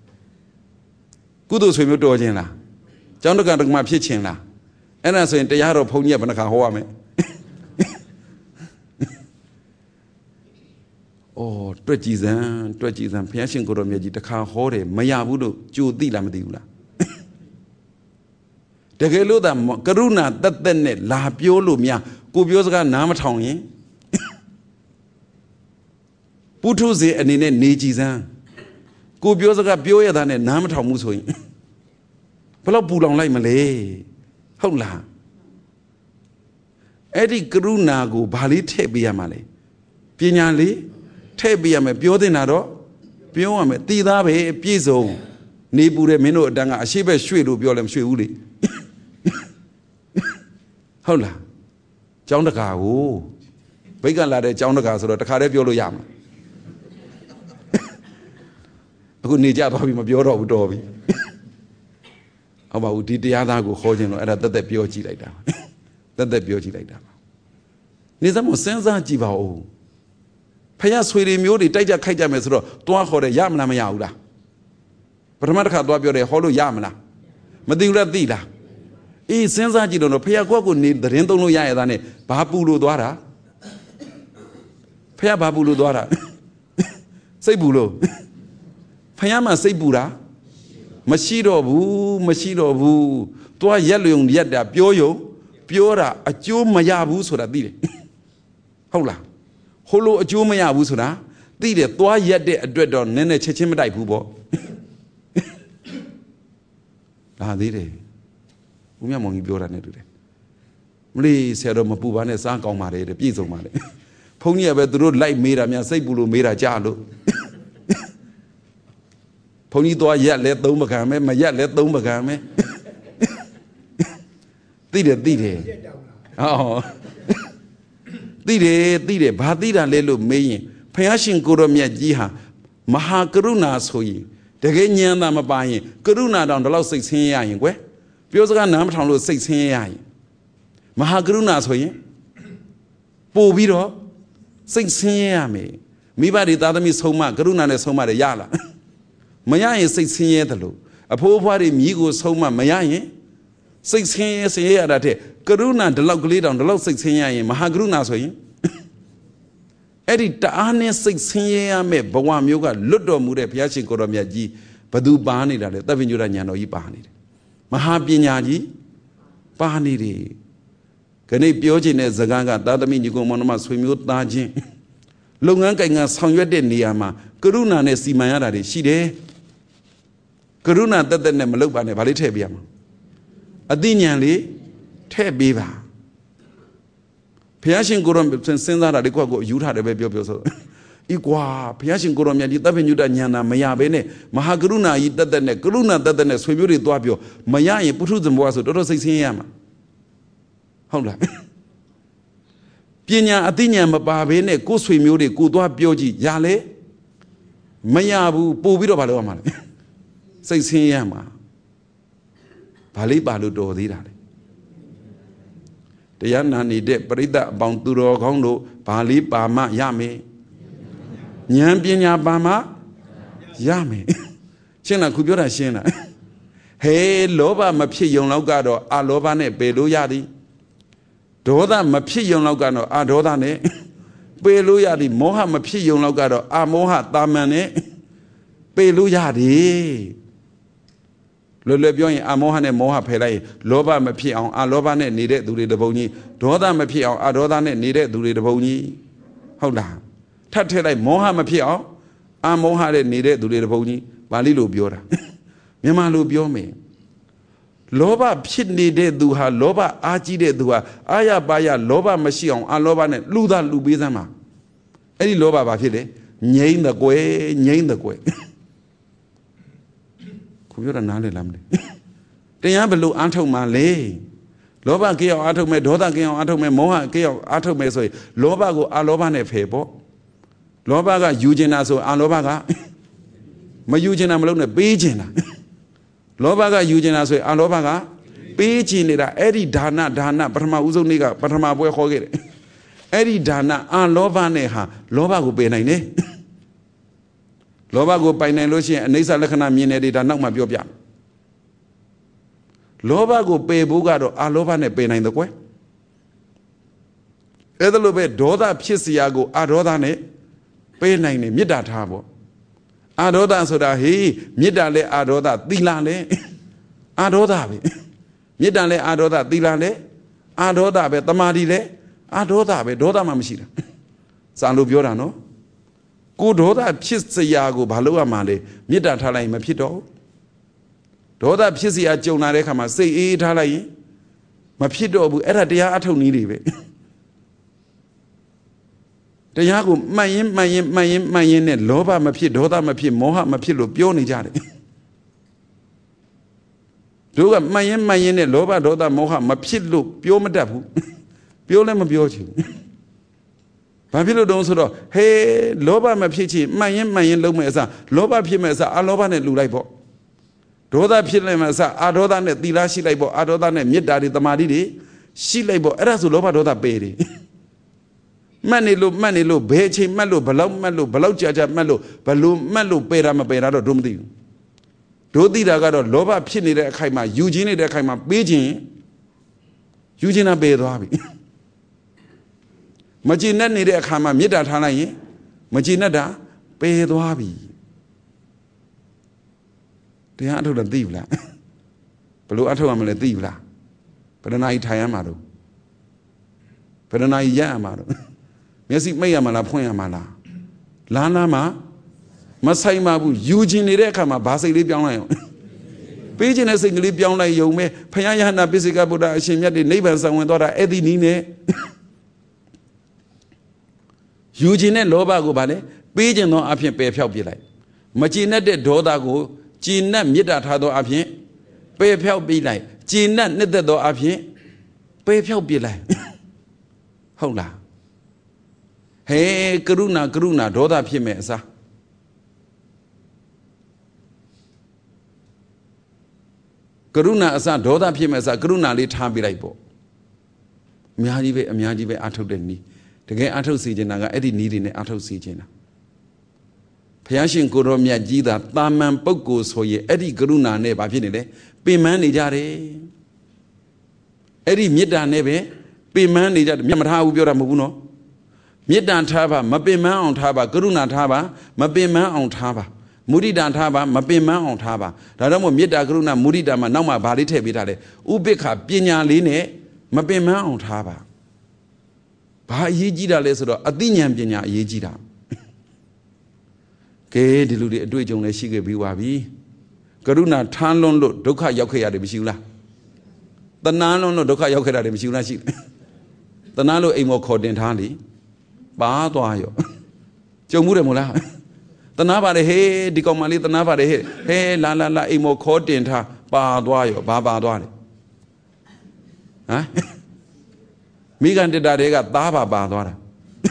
Good swim your dojena. John the car the my pitching. And I say, the Yaro pony up and a car. Oh, တွေ့ကြည်စံဘုရားရှင်ကိုတော်မြတ်ကြီးတခါဟောတယ်မရဘူးလို့ကြိုသိလားမသိဘူးလားတကယ်လို့သာကရုဏာတက်တက်နဲ့လာပြောလို့များကိုပြောစကားနားမထောင်ရင်ပုထုဇဉ်အနေနဲ့နေကြည်စံကိုပြောစကားပြောရတာနဲ့နားမထောင်ဘူးဆိုရင်ဘယ်တော့ပူလောင်လိုက်မလဲဟုတ်လားအဲ့ဒီကရုဏာကိုဘာလေးထည့်ပေးရမှာလဲပညာလေးထည့်ပေးရမယ်ပြောတင်တာတော့ပြောရမယ်တည်သားပဲပြည့်စုံနေပူတဲ့မင်းတို့အတန်းကအရှိဘက်ရွှေ့လို့ပြောလဲမရွှေ့ဘူးလေဟုတ်လားကျောင်းတကာကိုဘိတ်ကလာတဲ့ကျောင်းတကာဆိုတော့တခါတည်းပြောလို့ရမှာအခုနေကြသွားပြီမပြောတော့ဘူးတော်ပြီဟုတ်ပါဘူးဒီတရားသားကိုခေါ်ခြင်းလို့အဲ့ဒါတက်တက်ပြောကြည့်လိုက်တာတက်တက်ပြောကြည့်လိုက်တာနေစမ်းမစဉ်းစားကြည့်ပါဦးဖယားဆွေတွေမျိုးတွေတိုက်ကြခိုက်ကြမယ်ဆိုတော့တွားခေါ်တယ်ရမလားမရဘူးလားပထမတစ်ခါတွားပြောတယ်ဟောလို့ရမလားမသိဘူးလားသိလားအေးစဉ်းစားကြည့်တော့ဖယားကိုနေသတင်းသုံးလို့ရရတာနဲ့ဘာပူလို့သွားတာဖယားဘာပူလို့သွားတာစိတ်ပူလို့ဖယားမှစိတ်ပူတာမရှိတော့ဘူးတွားရက်လွံရက်တာပြောတာအကျိုးမရဘူးဆိုတာသိတယ်ဟုတ်လားဟိုလိုအကျိုးမရဘူးဆိုတာသိတယ်သွားရက်တဲ့အတွက်တော့နည်းနည်းချက်ချင်းမတိုက်ဘူးပေါ့ဒါသေးတယ်ဦးမြတ်မောင်ကြီးပြောတာနဲ့တူတယ်မလေးဆရာတော်မပူပါနဲ့စားကောင်းပါတယ်တဲ့ပြည့်စုံပါတယ်ဘုန်းကြီးကပဲသူတို့လိုက်မေးတာများစိတ်ပူလို့မေးတာကြားလို့ဘုန်းကြီးသွားရက်လဲ3ပကံပဲမရက်လဲ3ပကံပဲသိတယ်ဟောသိတယ်ဘာသိတာလဲလို့မေးရင်ဘုရားရှင်ကိုရောမြတ်ကြီးဟာမဟာကရုဏာဆိုရင်တကယ်ဉာဏ်သာမပါရင်ကရုဏာတောင်ဒီလောက်စိတ်ဆင်းရဲရရင်ကွယ်ပြောစကားနားမထောင်လို့စိတ်ဆင်းရဲရရင်မဟာကရုဏာဆိုရင်ပို့ပြီးတော့စိတ်ဆင်းရဲရမယ်မိဘတွေသားသမီးဆုံးမကရုဏာနဲ့ဆုံးမတယ်ရလားမရရင်စိတ်ဆင်းရဲတယ်လို့အဖိုးအဖွားတွေမြည်ကိုဆုံးမမရရင်စိတ်ဆင်းရဲရတာတဲ့ကရုဏာဒီလောက်ကလေးတောင်ဒီလောက်စိတ်ဆင်းရဲရင်မဟာကရုဏာဆိုရင်အဲ့ဒီတအားနဲ့စိတ်ဆင်းရဲရမယ့်ဘဝမျိုးကလွတ်တော်မူတဲ့ဘုရားရှင်ကိုတော်မြတ်ကြီးဘသူပါနေတာလဲသဗ္ဗညုတဉာဏ်တော်ကြီးပါနေတယ်မဟာပညာကြီးပါနေတယ်ခဏပြောချင်တဲ့စကားကသာသမီညီကောင်မောင်နှမဆွေမျိုးသားချင်းလုပ်ငန်းကိုင်ငန်းဆောင်ရွက်တဲ့နေရာမှာကရုဏာနဲ့စီမံရတာတွေရှိတယ်ကရုဏာတက်တက်နဲ့မလုပ်ပါနဲ့ဗာလေးထည့်ပေးရမှာအသိဉာဏ်လေးထည့်ပေးပါဘုရားရှင်ကိုရောစဉ်းစားတာဒီကွက်ကိုယူထားတယ်ပဲပြောဆိုဤကွာဘုရားရှင်ကိုရောမြတ်ကြီးသဗ္ဗညုတဉာဏ်နာမရဘဲနဲ့မဟာကရုဏာကြီးတက်တက်နဲ့ကရုဏာတက်တက်နဲ့ဆွေမျိုးတွေသွားပြောမရရင်ပုထုဇဉ်ဘဝဆိုတော်တော်စိတ်ဆင်းရဲရမှာဟုတ်လားပညာအသိဉာဏ်မပါဘဲနဲ့ကိုယ်ဆွေမျိုးတွေကိုသွားပြောကြည့်ရလေမရဘူးပို့ပြီးတော့ဘာလုပ်ရမှာလဲစိတ်ဆင်းရဲမှာဘာလေးပါလို့တော်သေးတာလဲတရားနာနေတဲ့ပရိသတ်အပေါင်းသူတော်ကောင်းတို့ဘာလေးပါမှရမယ်ဉာဏ်ပညာပါမှရမယ်ရှင်းလားခုပြောတာရှင်းလားဟဲလောဘမဖြစ်ယုံလောက်ကတော့အလောဘနဲ့ပယ်လို့ရသည်ဒေါသမဖြစ်ယုံလောက်ကတော့အဒေါသနဲ့ပယ်လို့ရသည်မောဟမဖြစ်ယုံလောက်ကတော့အမောဟတာမန်နဲ့ပယ်လို့ရတယ်လွယ်လွယ်ပြောရင်အမောဟနဲ့မောဟဖယ်လိုက်ရင်လောဘမဖြစ်အောင်အလောဘနဲ့နေတဲ့သူတွေတပုံကြီးဒေါသမဖြစ်အောင်အဒေါသနဲ့နေတဲ့သူတွေတပုံကြီးဟုတ်လားထပ်ထည့်လိုက်မောဟမဖြစ်အောင်အမောဟနဲ့နေတဲ့သူတွေတပုံကြီးပါဠိလိုပြောတာမြန်မာလိုပြောမယ်လောဘဖြစ်နေတဲ့သူဟာလောဘအားကြီးတဲ့သူဟာအာရပါရလောဘမရှိအောင်အလောဘနဲ့လူသားလူပေးစမ်းပါအဲ့ဒီလောဘဘာဖြစ်လဲငြိမ့်တဲ့ကွယ်ခုပြောတာနားလည်လားမလဲတရားဘလို့အားထုတ်မှလဲလောဘကင်းအောင်အားထုတ်မယ်ဒေါသကင်းအောင်အားထုတ်မယ်မောဟကင်းအောင်အားထုတ်မယ်ဆိုရင်လောဘကိုအာလောဘနဲ့ဖယ်ပေါ့လောဘကယူကျင်တာဆိုအာလောဘကမယူကျင်တာမလုပ်နဲ့ပေးကျင်တာလောဘကယူကျင်တာဆိုရင်အာလောဘကပေးကျင်နေတာအဲ့ဒီဒါနပထမဦးဆုံးနေ့ကပထမပွဲခေါ်ခဲ့တယ်အဲ့ဒီဒါနအာလောဘနဲ့ဟာလောဘကိုပယ်နိုင်တယ်လောဘကိုပိုင်နိုင်လို့ရှိရင်အနိစ္စလက္ခဏာမြင်နေတယ်ဒါနောက်မှပြောပြလောဘကိုပယ်ဖို့ကတော့အာလောဘနဲ့ပယ်နိုင်တယ်ကွယ်အဲ့ဒါလိုပဲဒေါသဖြစ်เสียကိုအာဒေါသနဲ့ပယ်နိုင်တယ်မေတ္တာထားပေါ့အာဒေါသဆိုတာဟေးမေတ္တာလဲအာဒေါသသီလလဲအာဒေါသပဲမေတ္တာလဲအာဒေါသသီလလဲအာဒေါသပဲတမာတိလဲအာဒေါသပဲဒေါသမှမရှိတာစာလို့ပြောတာနော်ကိုဒေါသဖြစ်เสียကိုဘာလို့ရမှာလဲမေတ္တာထားလိုက်ရင်မဖြစ်တော့ဒေါသဖြစ်เสียကြုံလာတဲ့ခါမှာစိတ်အေးထားလိုက်ရင်မဖြစ်တော့ဘူးအဲ့ဒါတရားအထုတ်နည်းတွေပဲတရားကိုမှန်ရင်နဲ့လောဘမဖြစ်ဒေါသမဖြစ်မောဟမဖြစ်လို့ပြောနေကြတယ်တို့ကမှန်ရင်နဲ့လောဘဒေါသမောဟမဖြစ်လို့ပြောမတတ်ဘူးပြောလည်းမပြောချင်ဘူးဘာဖြစ်လို့တုံးဆိုတော့ဟေးလောဘမဖြစ်ချင်မှန်ရင်လုံးမဲ့အစားလောဘဖြစ်မဲ့အစားအာလောဘနဲ့လူလိုက်ပေါ့ဒေါသဖြစ်လိုက်မဲ့အစားအာဒေါသနဲ့သီလရှိလိုက်ပေါ့အာဒေါသနဲ့မေတ္တာတွေတမာတိတွေရှိလိုက်ပေါ့အဲ့ဒါဆိုလောဘဒေါသပယ်တယ်မှတ်နေလို့ဘယ်အချိန်မှတ်လို့ဘလောက်ကြာမှတ်လို့ဘလို့မှတ်လို့ပယ်တာမပယ်တာတော့တို့မသိဘူးတို့သိတာကတော့လောဘဖြစ်နေတဲ့အခိုက်မှာယူခြင်းနေတဲ့အခိုက်မှာပေးခြင်းယူခြင်းတာပယ်သွားပြီမကြည်နဲ့နေတဲ့အခါမှာမေတ္တာထားလိုက်ရင်မကြည်နဲ့တာပယ်သွားပြီတရားအထုတ်တော့သိဘူးလားဘလို့အထုတ်ရမလဲသိဘူးလားဘယ်နှနာရီထိုင်ရမှာတော့ဘယ်နှနာရီရရမှာတော့မျက်စိမိတ်ရမှာလားဖွင့်ရမှာလားလမ်းမှာမဆိုင်ပါဘူးယူခြင်းနေတဲ့အခါမှာဘာစိတ်လေးပြောင်းလိုက်အောင်ပေးခြင်းတဲ့စိတ်ကလေးပြောင်းလိုက်ယုံမဲ့ဘုရားယဟနာပိစိကဗုဒ္ဓအရှင်မြတ်တွေနိဗ္ဗာန်ဆောင်ဝင်သွားတာအဲ့ဒီနည်းနဲ့ယူခြင်းနဲ့လောဘကိုဗာလဲပေးခြင်းသောအဖြစ်ပယ်ဖြောက်ပြလိုက်မကြည်နဲ့တဲ့ဒေါသကိုကြည်နဲ့မေတ္တာထားသောအဖြစ်ပယ်ဖြောက်ပြလိုက်ကြည်နဲ့နှစ်သက်သောအဖြစ်ပယ်ဖြောက်ပြလိုက်ဟုတ်လားဟေးကရုဏာဒေါသဖြစ်မဲ့အစားကရုဏာအစားဒေါသဖြစ်မဲ့အစားကရုဏာလေးထားပြလိုက်ပေါ့အများကြီးပဲအထုတ်တဲ့နည်းတကယ်အထုတ်စီခြင်းတာကအဲ့ဒီနည်းတွေနဲ့အထုတ်စီခြင်းတာဘုရားရှင်ကိုရောမြတ်ကြီးသာတာမန်ပုဂ္ဂိုလ်ဆိုရင်အဲ့ဒီကရုဏာနဲ့ဘာဖြစ်နေလဲပင်ပန်းနေကြတယ်အဲ့ဒီမေတ္တာနဲ့ပဲပင်ပန်းနေကြတယ်မြတ်မထားဘူးပြောတာမဟုတ်ဘူးနော်မေတ္တာထားပါမပင်ပန်းအောင်ထားပါကရုဏာထားပါမပင်ပန်းအောင်ထားပါမုဒိတာထားပါမပင်ပန်းအောင်ထားပါဒါတော့မို့မေတ္တာကရုဏာမုဒိတာမှာနောက်မှဘာလေးထည့်ပေးထားလဲဥပိ္ပခပညာလေးနဲ့မပင်ပန်းအောင်ထားပါဘာအရေးကြီးတာလဲဆိုတော့အသိဉာဏ်ပညာအရေးကြီးတာကဲဒီလူတွေအတွေ့အကြုံလည်းရှိခဲ့ပြီးပါပြီကရုဏာထားလွန်းလို့ဒုက္ခရောက်ခဲ့ရတယ်မရှိဘူးလားတဏှာလွန်းလို့ဒုက္ခရောက်ခဲ့ရတယ်မရှိဘူးလားရှိတယ်တဏှာလို့အိမ်မောခေါ်တင်ထားလေပါသွားရောကြုံမှုတယ်မို့လားတဏှာပါတယ်ဟေးဒီကောင်မလေးတဏှာပါတယ်ဟဲ့လာအိမ်မောခေါ်တင်ထားပါသွားရောဘာပါသွားလဲဟမ်မိဂန္တတာတွေကသားပါသွားတာ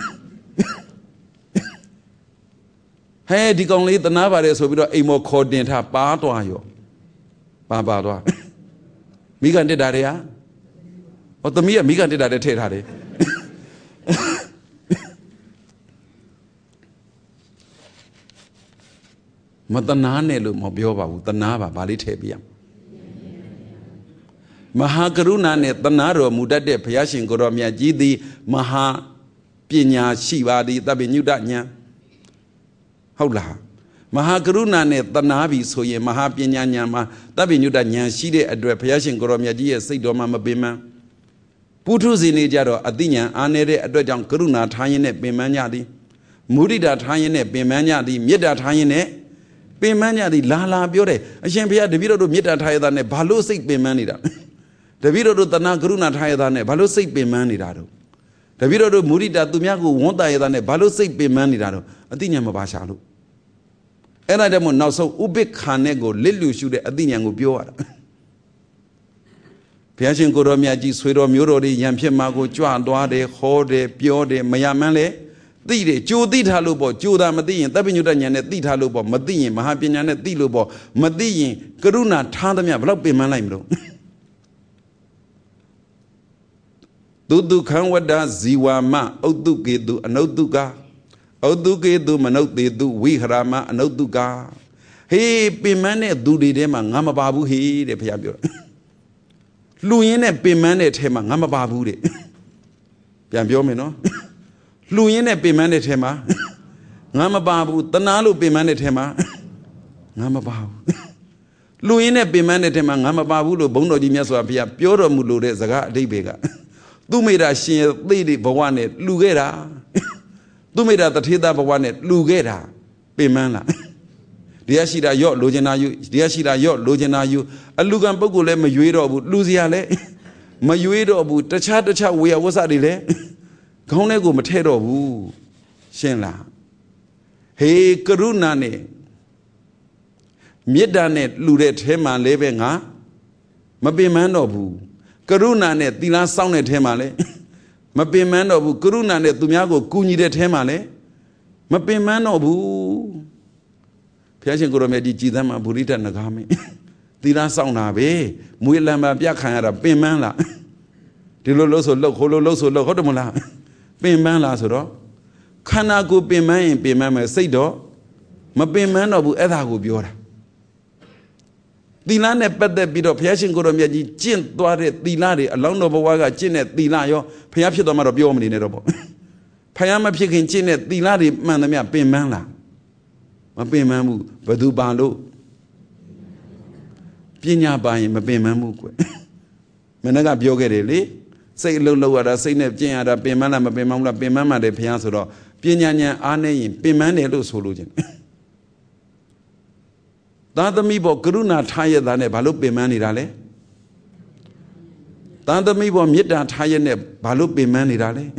ဟဲ့ဒီကောင်လေးတနာပါတယ်ဆိုပြီးတော့အိမ်မောခေါ်တင်ထားပါသွားရောပါသွားမိဂန္တတာတွေကဟောသမီးကမိဂန္တတာတွေထည့်ထားတယ်မတနာနဲ့လို့မပြောပါဘူးတနာပါဗာလေးထည့်ပြရမဟာကရုဏာနဲ့တနာတော်မူတတ်တဲ့ဘုရားရှင်ကိုရောမြတ်ကြီးသည်မဟာပညာရှိပါသည်တပ္ပညုတဉာဏ်ဟုတ်လားမဟာကရုဏာနဲ့တနာပြီဆိုရင်မဟာပညာဉာဏ်မှာတပ္ပညုတဉာဏ်ရှိတဲ့အတွက်ဘုရားရှင်ကိုရောမြတ်ကြီးရဲ့စိတ်တော်မှာမပင်ပန်းပုထုဇဉ်တွေကြတော့အသိဉာဏ်အားနေတဲ့အတွက်ကြောင့်ကရုဏာထားရင်နဲ့ပင်ပန်းကြသည်မုဒိတာထားရင်နဲ့ပင်ပန်းကြသည်မေတ္တာထားရင်နဲ့ပင်ပန်းကြသည်လာပြောတယ်အရှင်ဘုရားတပည့်တော်တို့မေတ္တာထားရတာနဲ့ဘာလို့စိတ်ပင်ပန်းနေတာတပည့်တော်တို့တဏှာကရုဏာထားရတာနဲ့ဘာလို့စိတ်ပင်ပန်းနေတာတော့တပည့်တော်တို့မုဒိတာသူများကိုဝန်တာရတာနဲ့ဘာလို့စိတ်ပင်ပန်းနေတာတော့အသိဉာဏ်မပါရှာလို့အဲ့ဒါတည်းမို့နောက်ဆုံးဥပိ္ပခာနဲ့ကိုလစ်လူရှုတဲ့အသိဉာဏ်ကိုပြောရတာဘုရားရှင်ကိုရောမြတ်ကြီးဆွေတော်မျိုးတော်တွေယံဖြစ်မှာကိုကြွသွားတယ်ဟောတယ်ပြောတယ်မရမှန်းလေသိတယ်ကြိုသိထားလို့ပေါ့ကြိုတာမသိရင်သဗ္ဗညုတဉာဏ်နဲ့သိထားလို့ပေါ့မသိရင်မဟာပညာနဲ့သိလို့ပေါ့မသိရင်ကရုဏာထားသမျှဘလောက်ပင်ပန်းလိုက်မလို့သူဒုက္ခံဝတ္တဇီဝမဥဒ္ဓကေတုအနုဒုက္ခဥဒ္ဓကေတုမနုဿေတုဝိဟရမအနုဒုက္ခဟေးပင်ပန်းတဲ့သူတွေထဲမှာငါမပါဘူးဟေးတဲ့ဘုရားပြောလှူရင်းနဲ့ပင်ပန်းတဲ့ထဲမှာငါမပါဘူးတဲ့ပြန်ပြောမယ်နော်လှူရင်းနဲ့ပင်ပန်းတဲ့ထဲမှာငါမပါဘူးတနာလို့ပင်ပန်းတဲ့ထဲမှာငါမပါဘူးလှူရင်းနဲ့ပင်ပန်းတဲ့ထဲမှာငါမပါဘူးလို့ဘုန်းတော်ကြီးမြတ်စွာဘုရားပြောတော်မူလို့တဲ့စကားအဓိပ္ပာယ်ကသူမိတာရှင်ရဲ့သိတဲ့ဘဝနဲ့လှူခဲ့တာသူမိတာတထေသဘဝနဲ့လှူခဲ့တာပင်ပန်းလားဒီရရှိတာရော့လိုချင်တာယူဒီရရှိတာရော့လိုချင်တာယူအလူကံပုဂ္ဂိုလ်လည်းမရွေးတော့ဘူးလူစရာလည်းမရွေးတော့ဘူးတခြားဝေယဝဆတွေလည်းခေါင်းထဲကိုမထဲတော့ဘူးရှင်းလားဟေးကရုဏာနဲ့မေတ္တာနဲ့လှူတဲ့ထဲမှာလည်းပဲငါမပင်ပန်းတော့ဘူးကရုဏာနဲ့သီလစောင့်တဲ့ထဲမှာလည်းမပင်ပန်းတော့ဘူးကရုဏာနဲ့သူများကိုကူညီတဲ့ထဲမှာလည်းမပင်ပန်းတော့ဘူးဘုရားရှင်ကိုရောမြတ်ကြီးကြည်သမ်းမှာဗုဒ္ဓတနဂါမင်းသီလစောင့်တာပဲမွေးလံပါပြခံရတာပင်ပန်းလားဒီလိုလို့ဆိုလို့ခိုးလို့ဆိုလို့ဟုတ်တယ်မလားပင်ပန်းလားဆိုတော့ခန္ဓာကိုယ်ပင်ပန်းရင်ပင်ပန်းမယ်စိတ်တော့မပင်ပန်းတော့ဘူးအဲ့ဒါကိုပြောတာသီလနဲ့ပတ်သက်ပြီးတော့ဘုရားရှင်ကိုရောမြတ်ကြီးကျင့်သွားတဲ့သီလတွေအလောင်းတော်ဘဝကကျင့်တဲ့သီလရောဘုရားဖြစ်သွားမှတော့ပြောမနေနဲ့တော့ပေါ့ဘုရားမဖြစ်ခင်ကျင့်တဲ့သီလတွေမှန်သမျှပင်ပန်းလားမပင်ပန်းဘူးဘယ်သူပါလို့ပညာပါရင်မပင်ပန်းဘူးကွမင်းကပြောခဲ့တယ်လေစိတ်အလုံးလောက်ရတာစိတ်နဲ့ကျင့်ရတာပင်ပန်းလားမပင်ပန်းဘူးလားပင်ပန်းမှတယ်ဘုရားဆိုတော့ပညာဉာဏ်အားနေရင်ပင်ပန်းတယ်လို့ဆိုလို့ခြင်းသာသမီပေါ်ကရုဏာထားရတာနဲ့ဘာလို့ပင်ပန်းနေတာလဲသာသမီပေါ်မေတ္တာထားရနဲ့ဘာလို့ပင်ပန်းနေတာလဲ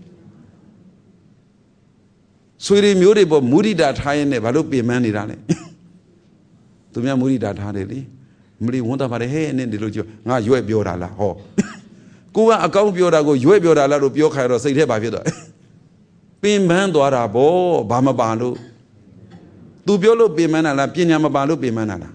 ဆွေတွေမျိုးတွေပေါ်မုဒိတာထားရနဲ့ဘာလို့ပင်ပန်းနေတာလဲသူများမုဒိတာထားတယ်လေမလီဝန်တာပါတယ်ဟဲ့နဲ့ဒီလိုပြောငါရွဲ့ပြောတာလားဟောကိုကအကောင်းပြောတာကိုရွဲ့ပြောတာလားလို့ပြောခိုင်းတော့စိတ်ထဲပါဖြစ်သွားပင်ပန်းသွားတာဗောဘာမပါလို့သူပြောလို့ပင်ပန်းတာလားပညာမပါလို့ပင်ပန်းတာလား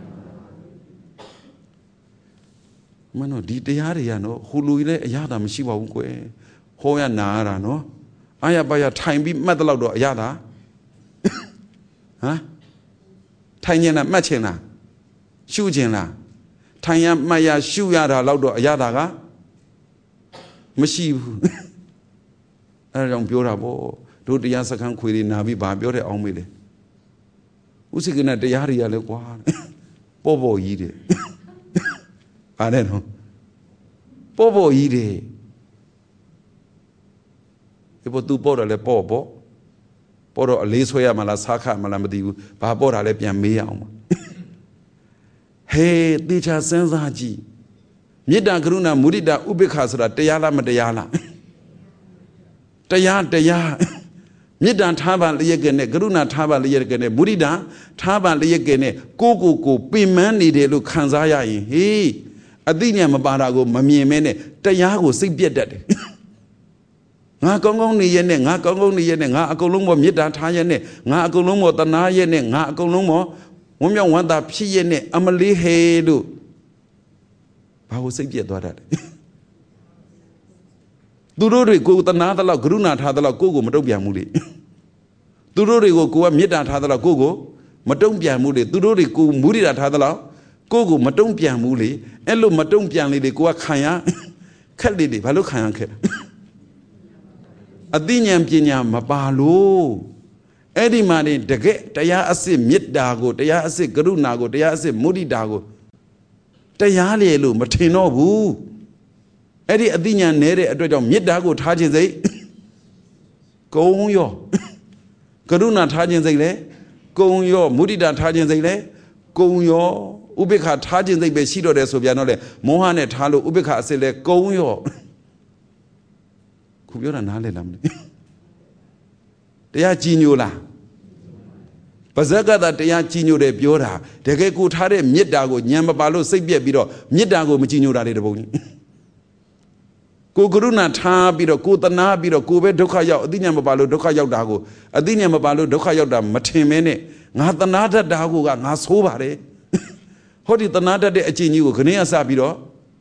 မနော်ဒီတရားတွေကနော်ဟိုလူကြီးလည်းအရသာမရှိပါဘူးကွယ်ဟောရနာရတာနော်အာရပါရထိုင်ပြီးမှတ်တော့အရသာဟမ်ထိုင်နေတာမှတ်ချင်လားရှုချင်လားထိုင်ရမှတ်ရရှုရတာတော့အရသာကမရှိဘူးအဲဒါကြောင့်ပြောတာပေါ့တို့တရားစခန်းခွေတွေနာပြီးဘာပြောတဲ့အောင်မေးလေဥစိကနဲ့တရားတွေကလည်းကွာပေါ့ကြီးတယ်ဘာလဲနော်ပေါ့ကြီးတယ်ဒီပေါ်သူပေါ့တယ်လဲပေါ့တော့အလေးဆွဲရမလားစားခမလားမသိဘူးဘာပေါ့တာလဲပြန်မေးရအောင်ဟေးတေချာစဉ်းစားကြည့်မေတ္တာကရုဏာမုဒိတာဥပေက္ခဆိုတာတရားလားမတရားလားတရားမေတ္တာထားပါလျက်ကနဲ့ကရုဏာထားပါလျက်ကနဲ့မုဒိတာထားပါလျက်ကနဲ့ကိုပင်ပန်းနေတယ်လို့ခံစားရရင်ဟေးအသိဉာဏ်မပါတာကိုမမြင်မဲနဲ့တရားကိုစိတ်ပြက်တတ်တယ်ငါကောင်းနေရဲ့နဲ့ငါကောင်းနေရဲ့နဲ့ငါအကုန်လုံးပေါ်မေတ္တာထားရဲ့နဲ့ငါအကုန်လုံးပေါ်တနာရဲ့နဲ့ငါအကုန်လုံးပေါ်ဝမ်းမြောက်ဝမ်းသာဖြစ်ရဲ့နဲ့အမလေးဟဲလို့ဘာကိုစိတ်ပြက်သွားတတ်တယ်သူတို့တွေကိုတနာသလောက်ကရုဏာထားသလောက်ကိုမတုံ့ပြန်ဘူးလေသူတို့တွေကိုကမေတ္တာထားသလောက်ကိုမတုံ့ပြန်ဘူးလေသူတို့တွေကိုမုဒိတာထားသလောက်ကိုမတုံ့ပြန်ဘူးလေအဲ့လိုမတုံ့ပြန်လေကိုကခံရခက်လေဘာလို့ခံရခက်အသိဉာဏ်ပညာမပါလို့အဲ့ဒီမှာနေတကယ်တရားအစစ်မေတ္တာကိုတရားအစစ်ကရုဏာကိုတရားအစစ်မုဒိတာကိုတရားလေလို့မထင်တော့ဘူးအဲ့ဒီအသိဉာဏ်နေတဲ့အတွက်ကြောင့်မေတ္တာကိုထားခြင်းစိတ်ကုံရောကရုဏာထားခြင်းစိတ်လဲကုံရောမုဒိတာထားခြင်းစိတ်လဲကုံရောဥပေက္ခထားခြင်းစိတ်ပဲရှိတော့တယ်ဆိုပြန်တော့လေမောဟနဲ့ထားလို့ဥပေက္ခအစစ်လဲကုံရောခုပြောတာနားလည်လားမလဲတရားကြည်ညိုလားပ Bazaka Tia Chino de Biora, the Geku Tare, Midago, Yamabalo, Sabia Bido, Midago, Machino Radeboni. Guruna Ta Bido, Kutana Bido, Kube Dokaya, Dinamabalo, Dokaya Dago, Adinamabalo, Dokaya, Matemene, Natanata Dago, Nasovare. What is the Nata de Achinu, Kanea Sabido?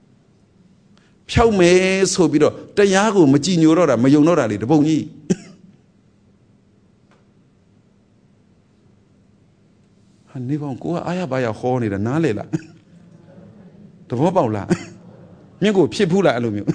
Chaume Sobido, Tayago, Machinora, Mayonora, the Boni. Never go, I have by a horn in a nalela. The Vobaula. Mingo, Pipula alumio.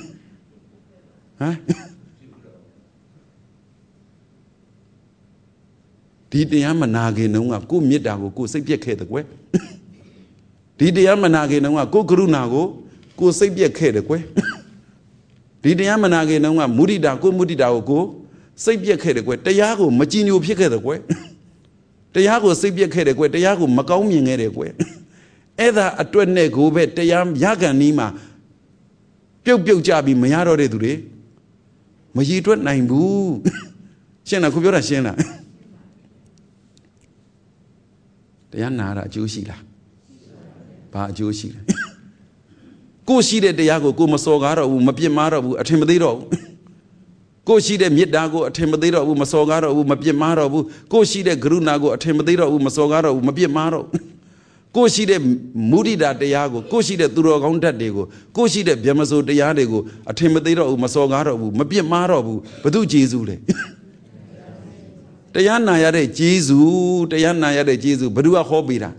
Did the Yamanagi no go Midago, go save your kid away? Did the Yamanagi no go Grunago, go save your kid away? Did the Yamanagi no Mudida go, save your kid away? Tayago, Machino pick away. Tayago Sabia Kedekwe, Tayago Macaumi Edekwe. Either a twenne go bet Tayam Yaga Nima. Pio Jabi Mayaro de Dure. Maji 29 boo. Shena Kubura Shena. Tayanara Jushila. Pa Jushila. Go see the Tayago, go Masogara, Mapimara, a Timadero. Go see the Midago, a Timadero, Masogara, Mapimaro, go see the Grunago, a Timadero, Masogara, Mapimaro. Go see the Mudida Diago, go see the Durogonta Dego, go see the Biamazo Diadego, a Timadero, Masogara, Mapimaro, but do Jesule. Diana Yade Jesu, Diana Yade Jesu, but do a hobby.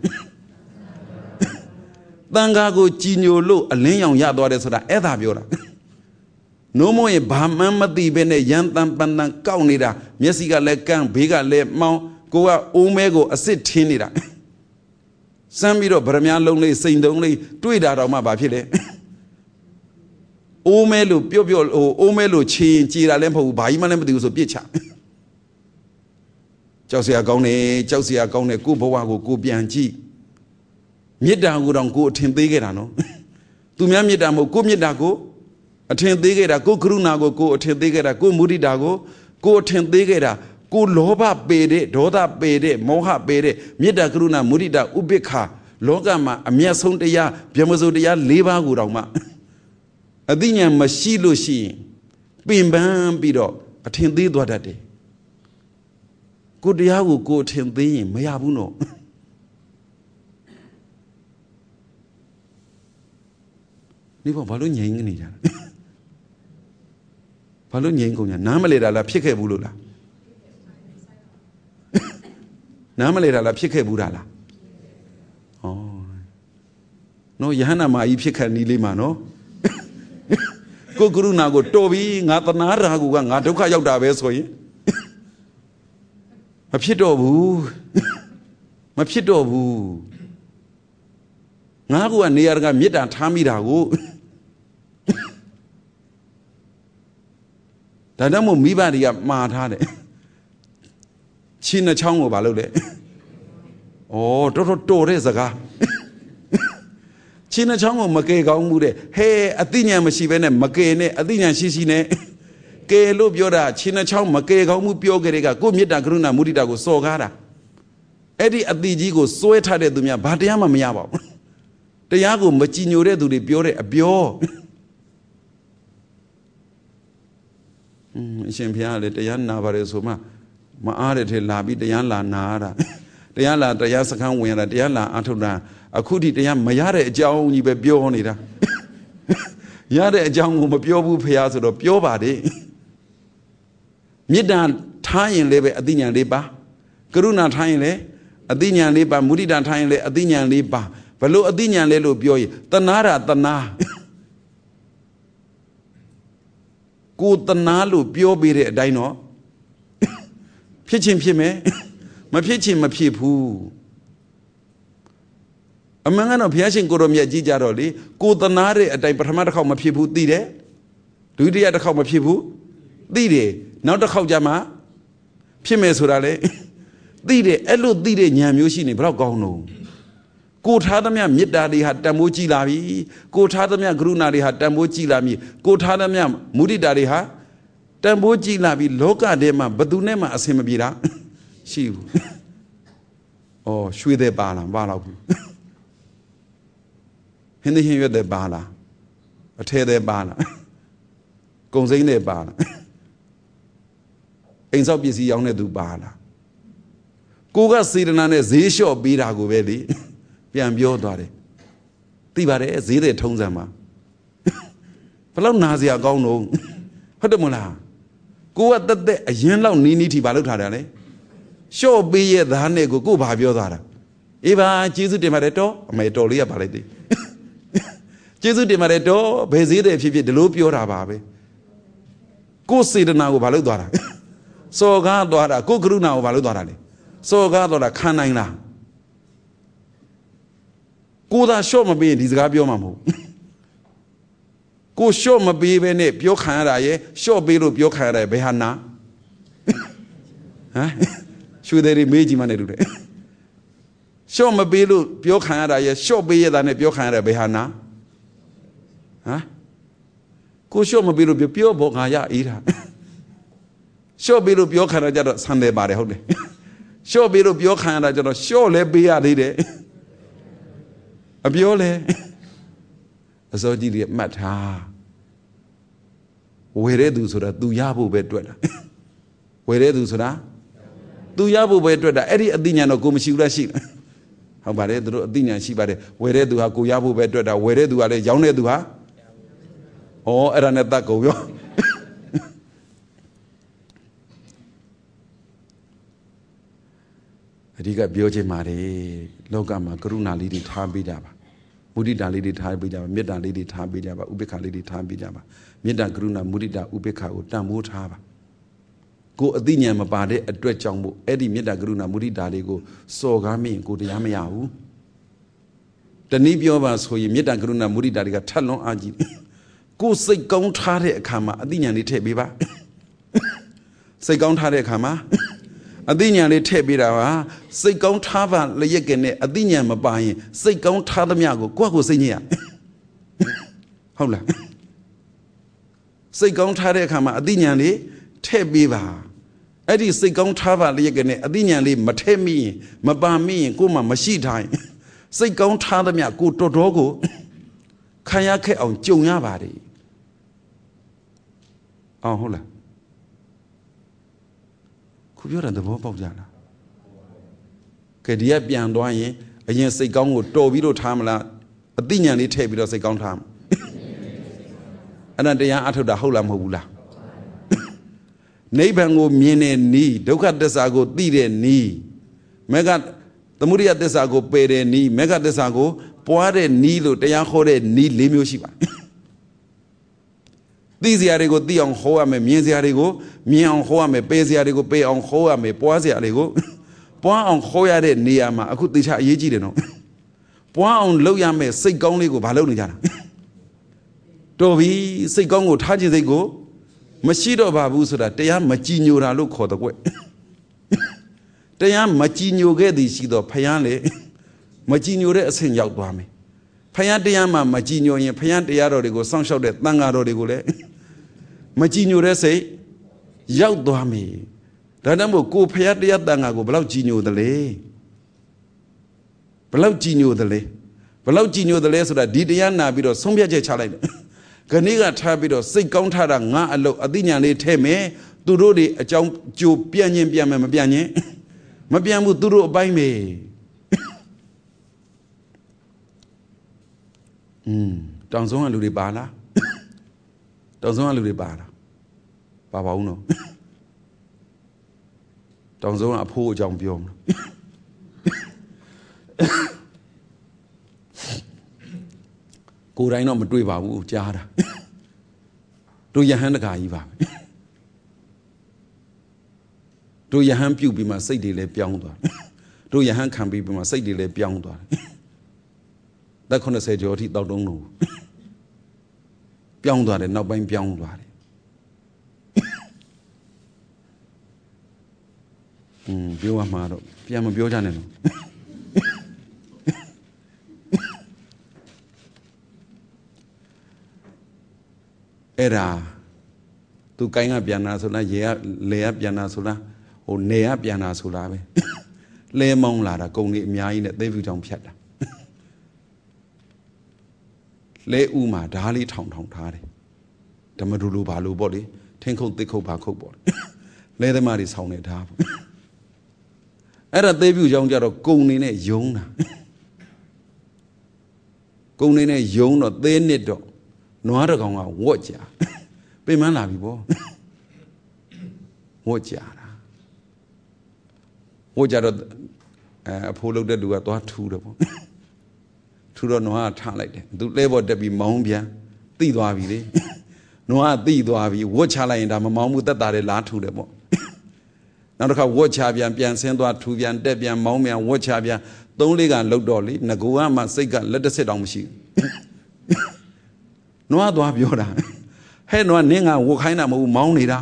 Dangago Gino Lo, a Leon Yadore, so that Eda Biora. No more a Bamamati Bene Yantan Pandan Kaunida, Messiga Lekan, Biga Le Mount, Goa Omego, a sit tinida. Samiro, Bramian lonely, saying only, do it out of my bapile. Omelu, Pio, Omelu, Chin, Chira Lempo, Baiman, the use of Picha. Josia Gone, Kubawago, Kubianchi. Mida would on go Timbegerano. To Miamidamo, Kumidago. Attend the gate, go Grunago, go attend the gate, go Mudidago, go attend the gate, go Loba Bede, Doda Bede, Moha Bede, Mida Gruna, Mudida, Ubeka, Logama, Amia Sondeya, Biamazodea, Leva Gurama. Adinia Mashilo she, Bim Bam Bido, attend the Dodade. Good Yago, go attend the Mayabuno. Never balloon ying. Palun Yangonia, Namalera la Pique Bulula. Namalera la Pique Burala. Oh, no, Yana ma Ipika Nilimano. Go Gurunago, Toby, Natanara, Gatoka Yodavesoy. Mapito, Mapito, Nagu and Niarga Mida Tamidago. Tadamo Mibadia Matade China Chango Balode. Oh, Toto Rezaga China Chango Make Gamude. Hey, Athenia Machivene, Makene, Athenia Shishine, Ke Lubioda, China Chang Make Gamu Piogerega, go Mida Gruna Mudidago Sogara. Eddie Adigo, Soeta de Dumia, Badiama Miabo. The Yago Machino to the Biore, a Bio. Champion, the Yan Navarezuma, Maare Labi, the Yanla Nara, the Yala, the Yasakan Wena, the Yala Atuna, Akudi, the Yan Mayare Jow, you be Bionida. Yade Jang, Mapiobu Piazzo, Pio Badi. Midan Tayin Lebe, Adinian Leba, Karuna Tayin Le, Adinian Leba, Muridan Tayin Le, Adinian Leba, Valo Adinian Lelo Bioi, Tanara, Tana. Good Tanalu, Pio Bire, Dino. Pitching Pime, my pitching my people. A man of Piaching Goromia Gijaroli, good Tanare, a Dipatamata, my people did it. Do you at the Homa people? Did it? Not the Hojama? Pime Surale. Did it? Elo did it, Yamushini, Bragono. Good Hadamia Midadi had Damuji Lavi, good Hadamia Grunari had Damuji Lami, good Hadamia Mudidari ha, Damuji Lavi, Loka Dema, Badunema Asimabira. She 哦，水的巴啦，巴老夫。现在现在的巴啦，车的巴啦，公司的巴啦，营销必须要那都巴啦。ကိုကစေတနာနဲ့ဈေးလျှော့ပေးတာကိုပဲလေပြန်ပြောသွားတယ်သိပါတယ်ဈေးတဲ့ထုံးစံမှာဘယ်လောက်နာစရာကောင်းတော့ဟုတ်တယ်မလားကိုကတက်တက်အရင်လောက်နီးနီးထီပါလောက်ထားတယ်လေလျှော့ပေးရဲ့သားနဲ့ကိုဘာပြောသွားတာအေးပါကျေးဇူးတင်ပါတယ်တော့အမေတော်လေးရပါလိုက်သေးကျေးဇူးတင်ပါတယ်တော့ဘယ်ဈေးတဲ့ဖြစ်ဖြစ်ဒီလိုပြောတာပါပဲကိုစေတနာကိုဘာလုပ်သွားတာစော်ကားသွားတာကိုကရုဏာကိုဘာလုပ်သွားတာလဲစော်ကားတော့ခံနိုင်လားကိုသာရှော့မပေးရင်ဒီစကားပြောမှာမဟုတ်ကိုရှော့မပေးဘဲနဲ့ပြောခံရတာရဲ့ရှော့ပေးလို့ပြောခံရတာဘယ်ဟာနာဟမ်ရွှေတွေမေးကြည့်မှနဲ့တူတယ်ရှော့မပေးလို့ပြောခံရတာရဲ့ရှော့ပေးရတာနဲ့ပြောခံရတာဘယ်ဟာနာဟမ်ကိုရှော့မပေးလို့ပြောဖို့ငါရအေးတာရှော့ပေးလို့ပြောခံရကြတော့ဆန်တယ်ပါတယ်ဟုတ်တယ်ရှော့ပေးလို့ပြောခံရတာကျတော့ရှော့လဲပေးရသေးတယ်အပြောလဲအစောကြီးတွေမှတ်ထားဝယ်တဲ့သူဆိုတာသူရဖို့ပဲတွေ့တာဝယ်တဲ့သူဆိုတာသူရဖို့ပဲတွေ့တာအဲ့ဒီအသိဉာဏ်တော့ကိုမရှိဘူးလားရှိလားဟုတ်ပါတယ်သူတို့အသိဉာဏ်ရှိပါတယ်ဝယ်တဲ့သူဟာကိုရဖို့ပဲတွေ့တာဝယ်တဲ့သူကလည်းရောင်းတဲ့သူဟာဩအဲ့ဒါနဲ့တတ်ကုန်ရောအဓိကပြောချင်ပါတယ်လောကမှာကရုဏာလေးတွေထားပေးကြပါမုဒိတာလေးတွေထားပေးကြပါမေတ္တာလေးတွေထားပေးကြပါဥပေက္ခလေးတွေထားပေးကြပါမေတ္တာကရုဏာမုဒိတာဥပေက္ခကိုတန်ဖိုးထားပါကိုအသိဉာဏ်မပါတဲ့အတွက်ကြောင့်မို့အဲ့ဒီမေတ္တာကရုဏာမုဒိတာလေးကိုစော်ကားမိရင်ကိုတရားမရဘူးတနည်းပြောပါဆိုရင်မေတ္တာကရုဏာမုဒိတာတွေကထပ်လွန်အားကြီးကိုစိတ်ကောင်းထားတဲ့အခါမှာအသိဉာဏ်လေးထည့်ပေးပါစိတ်ကောင်းထားတဲ့အခါမှာအသိဉာဏ်လေးထည့်ပေးတာပါစိတ်ကောင်းထားပါလျက်ကနဲ့အသိဉာဏ်မပါရင်စိတ်ကောင်းထားသမျှကိုကိုစိတ်ညစ်ရဟုတ်လားစိတ်ကောင်းထားတဲ့အခါမှာအသိဉာဏ်လေးထည့်ပေးပါအဲ့ဒီစိတ်ကောင်းထားပါလျက်ကနဲ့အသိဉာဏ်လေးမထည့်မိရင်မပါမိရင်ကိုမှမရှိထားရင်စိတ်ကောင်းထားသမျှကိုတော်တော်ကိုခံရခဲ့အောင်ကြုံရပါတယ်အောင်ဟုတ်လားခုပြောတဲ့သဘောပေါက်ကြလားကဲဒီကပြန်သွားရင်အရင်စိတ်ကောင်းကိုတော်ပြီးတော့ထားမလားအသိဉာဏ်လေးထည့်ပြီးတော့စိတ်ကောင်းထားအဲ့ဒါတရားအထုတ်တာဟုတ်လားမဟုတ်ဘူးလားနိဗ္ဗာန်ကိုမြင်တဲ့နီးဒုက္ခသစ္စာကိုသိတဲ့နီးမေဃသမုဒိယသစ္စာကိုပယ်တဲ့နီးမေဃသစ္စာကိုပွားတဲ့နီးလို့တရားဟောတဲ့နီး၄မျိုးရှိပါတယ်သိစရာတွေကိုသိအောင်ဟောရမယ်မြင်စရာတွေကိုမြင်အောင်ဟောရမယ်ပယ်စရာတွေကိုပယ်အောင်ဟောရမယ်ပွားစရာတွေကိုပွားအောင်ဟောရတဲ့နေရာမှာအခုသေချာအရေးကြီးတယ်နော်ပွားအောင်လုပ်ရမယ်စိတ်ကောင်းလေးကိုမလုပ်နေကြတာတော်ပြီစိတ်ကောင်းကိုထားခြင်းစိတ်ကိုမရှိတော့ပါဘူးဆိုတာတရားမကြည်ညိုတာလို့ခေါ်တော့ကွတရားမကြည်ညိုခဲ့သည်ရှိတော့ဖယားလေမကြည်ညိုတဲ့အဆင့်ရောက်သွားမယ်ဖယားတရားမှာမကြည်ညိုရင်ဖယားတရားတော်တွေကိုစောင့်ရှောက်တဲ့တန်ဃာတော်တွေကိုလည်းမကြည်ညိုတဲ့စိတ်ရောက်သွားမယ်ဒါကြောင့်မို့ကိုဖယားတရားတန်ဃာကိုဘယ်လောက်ကြည်ညိုသလဲဘယ်လောက်ကြည်ညိုသလဲဘယ်လောက်ကြည်ညိုသလဲဆိုတာဒီတရားနာပြီးတော့ဆုံးဖြတ်ချက်ချလိုက်တယ်ခဏကထားပြီးတော့စိတ်ကောင်းထားတာငါအလုပ်အသိဉာဏ်လေးထဲ့မယ်သူတို့တွေအကြောင်းကြိုပြန့်ရင်ပြန့်မယ်မပြန့်ရင်မပြန့်ဘူးသူတို့အပိုင်းပဲတောင်ဆုံးကလူတွေပါလားတောင်ဆုံးကလူတွေပါလားပါပါဦးနော်တောင်ဆုံးကအဖိုးအကြောင်းပြောမှာကိုယ်တိုင်းတော့မတွေ့ပါဘူးကြားတာတို့ယဟန်တကာကြီးပါတို့ယဟန်ပြုတ်ပြီးမှစိတ်တွေလည်းပြောင်းသွားတို့ယဟန်ခံပြီးမှစိတ်တွေလည်းပြောင်းသွားသက်80ကျော်အထိတောက်တုံးလို့ပြောင်းသွားတယ်နောက်ပိုင်းပြောင်းသွားတယ်ပြောရမှာတော့ပြန်မပြောကြနဲ့လို့အဲ့ဒါသူကိုင်းကပြန်လာဆိုလားရေကလေကပြန်လာဆိုလားဟိုနေကပြန်လာဆိုလားပဲ lemon la da gong ni mia yin they view jong phat da le u ma da li thong tha de dama du lu ba lu po le thin khou tik khou ba khou po le thama ri saung ne tha poအဲ့ဒါthey view jong jaတော့ဂုံနေနဲ့ယုံတာဂုံနေနဲ့ယုံတော့သေးနစ်တော့နွားတကောင်ကဝတ်ကြပြင်မလာပြီပေါ့ဝတ်ကြတာဝတ်ကြတော့အဖိုးလုပ်တဲ့လူကသွားထူတယ်ပေါ့ထူတော့နွားကထားလိုက်တယ်သူလဲပေါ်တက်ပြီးမောင်းပြန်တိသွားပြီလေနွားကတိသွားပြီဝတ်ချလိုက်ရင်ဒါမမောင်းဘူးတက်တာတယ်လားထူတယ်ပေါ့နောက်တစ်ခါဝတ်ချပြန်ဆင်းသွားထူပြန်တက်ပြန်မောင်းပြန်ဝတ်ချပြန်3-4ကလှုပ်တော့လေငကိုကမှစိတ်ကလက်တစ်စစ်တောင်မရှိဘူးနွားသွားပြောတာဟဲ့နွားနင်းကဝတ်ခိုင်းတာမဟုတ်ဘူးမောင်းနေတာ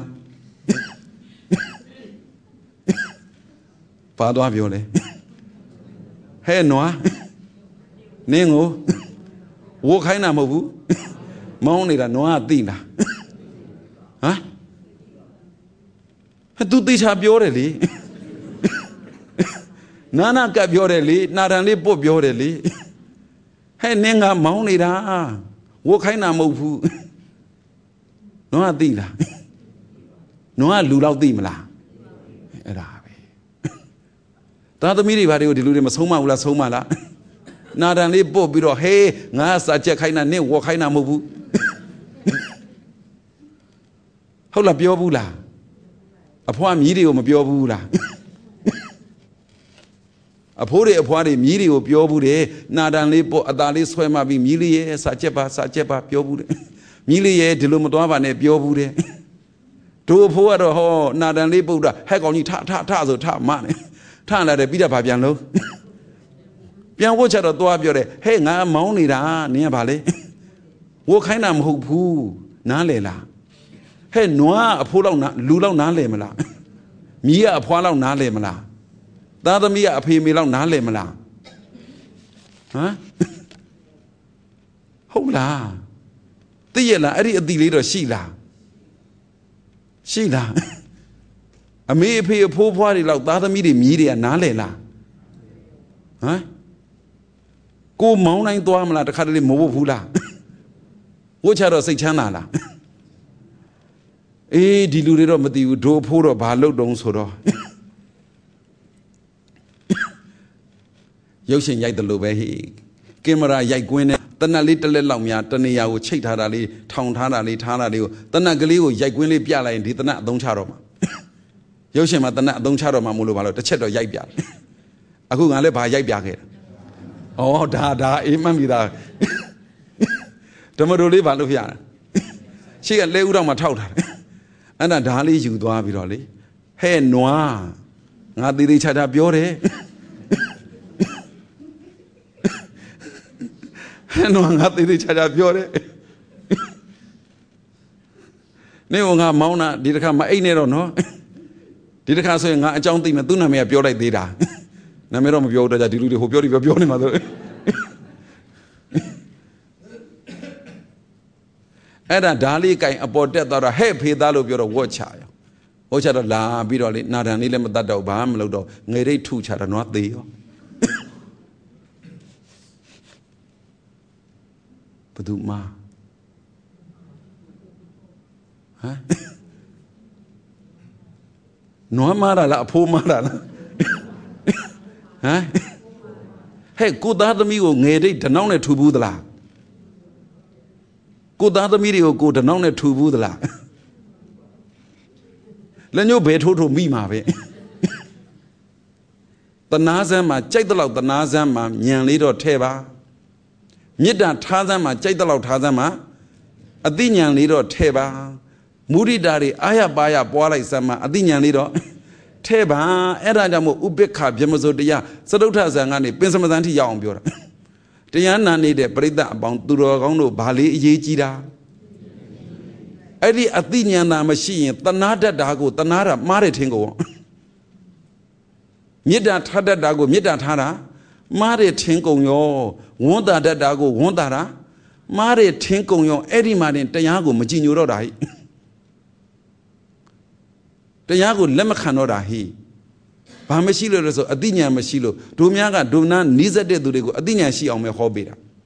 ဘာသွားပြောလဲဟဲ့နွားနင်းကိုဝတ်ခိုင်းတာမဟုတ်ဘူးမောင်းနေတာနွားကသိလားဟမ်သူတေချာပြောတယ်လေနာကပ်ပြောတယ်လေနာတန်လေးပုတ်ပြောတယ်လေဟဲ့နင်းကမောင်းနေတာဝတ်ခိုင်းတာမဟုတ်ဘူးနွားကသိလားနွားကလူတော့သိမလားအဲ့ဒါပဲသားသမီးတွေဘာတွေကိုဒီလူတွေမဆုံးမဘူးလားဆုံးမလားနာတန်လေးပုတ်ပြီးတော့ဟေးငါစာချက်ခိုင်းတာနင်းဝတ်ခိုင်းတာမဟုတ်ဘူးဟုတ်လားပြောဘူးလားအဖွားမြည်တွေကိုမပြောဘူးလားအဖိုးတွေအဖွားတွေမြည်တွေကိုပြောဘူးတယ်နာတန်လေးပေါ့အသားလေးဆွဲမှပြီးမြည်လေးရဲ့စာချက်ပါပြောဘူးတယ်မြည်လေးရဲ့ဒီလိုမသွားပါနဲ့ပြောဘူးတယ်တို့အဖိုးကတော့ဟောနာတန်လေးပုတ်တာဟဲ့ကောင်ကြီးထဆိုထမနဲ့ထလာတယ်ပြီးတော့ဗာပြန်လို့ပြန်ဝတ်ချက်တော့သွားပြောတယ်ဟဲ့ငါမောင်းနေတာနင်းကဗာလေဝတ်ခိုင်းတာမဟုတ်ဘူးနားလေလားဟဲ့နွားအဖိုးလောက်လူလောက်နားလေမလားမြည်ကအဖွားလောက်နားလေမလားသားသမီးကအဖေမေလောက်နားလေမလားဟမ်ဟုတ်လားသိရလားအဲ့ဒီအတိလေးတော့ရှိလားအမေအဖေအဖိုးဖွားတွေလောက်သားသမီးတွေမြည်တွေကနားလေလားဟမ်ကိုမောင်းတိုင်းသွားမလားတခါတလေမဟုတ်ဘူးလားဝှချတော့စိတ်ချမ်းသာလားအေးဒီလူတွေတော့မသိဘူးဒို့ဖိုးတော့ဘာလုပ်တုံးဆိုတော့ရုပ်ရှင်ရိုက်တယ်လို့ပဲဟိကင်မရာရိုက်ကွင်းနဲ့တနက်လေးတစ်လက်လောက်များတနေရာကိုချိတ်ထားတာလေးထောင်ထားတာလေးထားတာလေးကိုတနက်ကလေးကိုရိုက်ကွင်းလေးပြလိုက်ရင်ဒီတနက်အသုံးချတော့မှာရုပ်ရှင်မှာတနက်အသုံးချတော့မှာမို့လို့ဘာလို့တစ်ချက်တော့ရိုက်ပြတယ်အခုငါလည်းဘာရိုက်ပြခဲ့တာဩဒါအေးမှန်ပြီသားဓမ္မတော်လေးဘာလို့ပြရတာရှေ့ကလဲဥတော်မှာထောက်ထားတယ်အဲ့ဒါဓာလေးယူသွားပြီးတော့လေဟဲ့နွားငါသေးချာပြောတယ်ဟဲ့နွားငါသေးချာပြောတယ်နေငါမောင်းတာဒီတစ်ခါမအိတ်နဲ့တော့နော်ဒီတစ်ခါဆိုရင်ငါအကြောင်းသိမယ်သူ့နာမည်ကပြောလိုက်သေးတာနာမည်တော့မပြောတော့ကြဒီလူတွေဟိုပြောနေမှာဆိုအဲ့ဒါဓာလေးကင်အပေါ်တက်သွားတော့ဟဲ့ဖေသားလို့ပြောတော့ဝတ်ချရဝတ်ချတော့လာပြီးတော့လေနာတန်လေးလည်းမတတ်တော့ဘာမှမလုပ်တော့ငယ်ရိတ်ထုချတော့နွားသေးရောဘယ်သူမှဟမ်နွားမားတာလားအဖိုးမားတာလားဟမ်ဟဲ့ကိုသားသမီးကိုငယ်ရိတ်ဓနောက်နဲ့ထူဘူးသလားကိုသားသမီးတွေကိုကိုဓနောက်နဲ့ထူဘူးသလားလက်ညှိုးဘယ်ထိုးမိမှာပဲတနာစမ်းမှာကြိုက်တဲ့လောက်တနာစမ်းမှာညံလေးတော့ထဲပါမေတ္တာထားစမ်းမှာကြိုက်တဲ့လောက်ထားစမ်းမှာအသိဉာဏ်လေးတော့ထဲပါမုဒိတာတွေအာရပါရပွားလိုက်စမ်းမှာအသိဉာဏ်လေးတော့ထဲပါအဲ့ဒါကြောင့်မို့ဥပိ္ပခဗျမစိုးတရားစတုထဇံကနေပင်စမသန်ထိရောက်အောင်ပြောတာတရားနာနေတဲ့ပရိသတ်အပေါင်းသူတော်ကောင်းတို့ဘာလေးအရေးကြီးတာအဲ့ဒီအသိဉာဏ်သာမရှိရင်တဏှာတတ်တာကိုတဏှာတာမှားတယ်ထင်ကိုမေတ္တာထားတတ်တာကိုမေတ္တာထားတာမှားတယ်ထင်ကုန်ရောဝန်တာတတ်တာကိုဝန်တာတာမှားတယ်ထင်ကုန်ရောအဲ့ဒီမှာတင်တရားကိုမကြည်ညိုတော့တာဟိတရားကိုလက်မခံတော့တာဟိ Bamashilo so Adinya Mashilo, Dumiaga, Duna, Niza de Durigo, Adinya she on my hobby.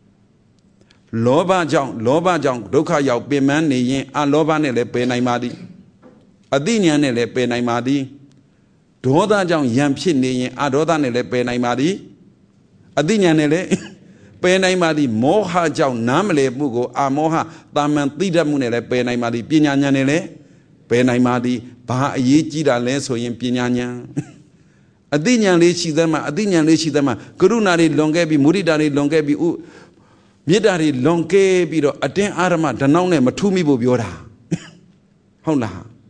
Loba Jong, Doka Yao, Beman, Yen, and Lobanele Penaimadi. Adinya Nele Penaimadi. Doda Jong, Yampin, Yen, Adodanele Penaimadi. Adinya Nele Penaimadi, Moha Jong, Namele Bugo, Amoha, Daman Tida Munele Penaimadi, Pinyanele, Penaimadi, Baha Yijida Leso in Pinyanya. Adinya Lechidama, Adinya Lechidama, Gurunari Longebi, Muridari Longebi, Midari Longe Bido, Aden Arama, Danone, Matumi Biora. Hola.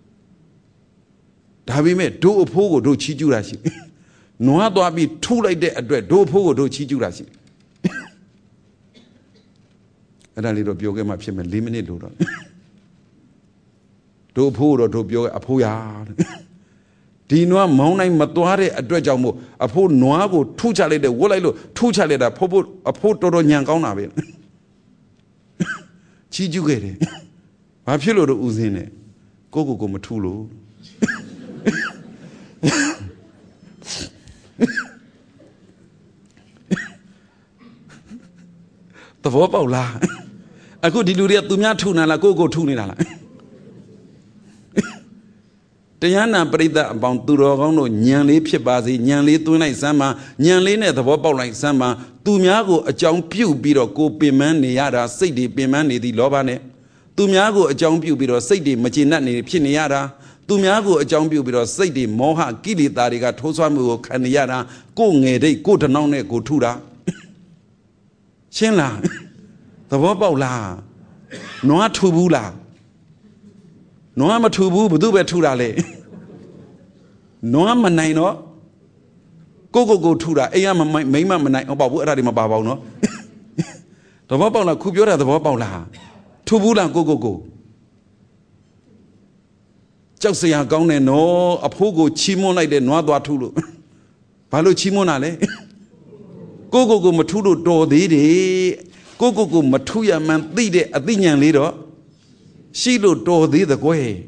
Davime, do a pogo, do Chijurashi. No other be too like that address, do pogo, do Chijurashi. And a little bioga, my payment limited. Do pogo, do bioga, a poya. Dino Mona Matuare address Jamo, a poor Noago, two chale, the Wolalo, two chale, a potoro Yankana. Chijugere. Papilo Uzine. Gogo Matulo. The Vopola. I could delude to Miatuna, la Gogo Tunina. Diana Brida about Durogono, Nyanli Pibazi, Nyanli Tuna Sama, Nyanli at the Vopo like Sama, Tumiago, a John Pew Biro, go Pimani Yada, Sidi Pimani, the Lobane, Tumiago, a John Pew Biro, Sidi, Machinani, Piniada, Tumiago, a John Pew Biro, Sidi, Moha, Gili Dariga, Tosamu, Kaniada, go Nede, go to None, go Tura. Chenla, the Vopo la, Noa Tubula. No, I'm a tubu, but do better. No, I'm a nine. Go to that. I am a night about what I'm about. No, the Vopala Kubura, the Vopala. Tubula, go. Just say I'm gone and no, a pogo chimon like the Noa Tulu. Palo chimonale. Go, Matudo do the go, Matuya man, the Athenian leader. She looked to the way.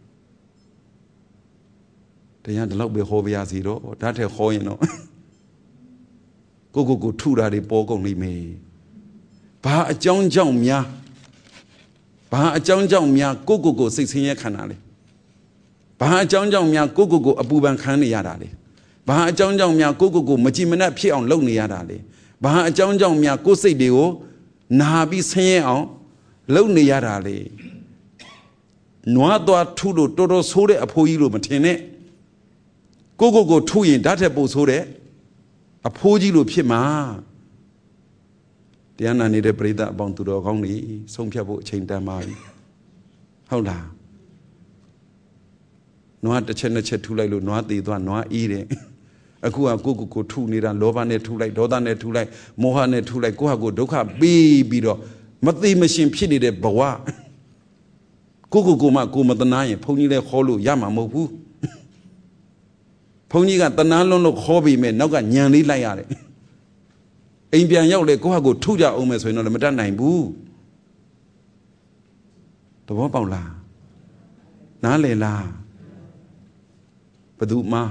The young love be Hoviaziro, or that a hoino. Go to that a bog only me. Ba a John Mia. Ba a John Mia, go 16 year canale. Ba a John Mia, go a Buban Kani Yadali. Ba a John Mia, go Majimana Pia on Lonely Yadali. Ba a John Mia, go say deo, Nabi say on Lonely Yadali. Noa doa tudo todo sore a poilo matene. Go two in that a bosore. A pojilo pima. Diana need a breda bound to the only. Some people change their mind. How la? Noa the chena too like noa the one noa eating. A go two near and Lovane too like Dodane too like Mohane too like Gohago Doka baby do. Mati machine pity the bawa. Go ma go matanai, pony le hollow, yama mobu. Pony got the nalon hobby men, no got nyanly layare. Indian yole go to ya almost when on the matanai boo. The Wopala Nale la Padu ma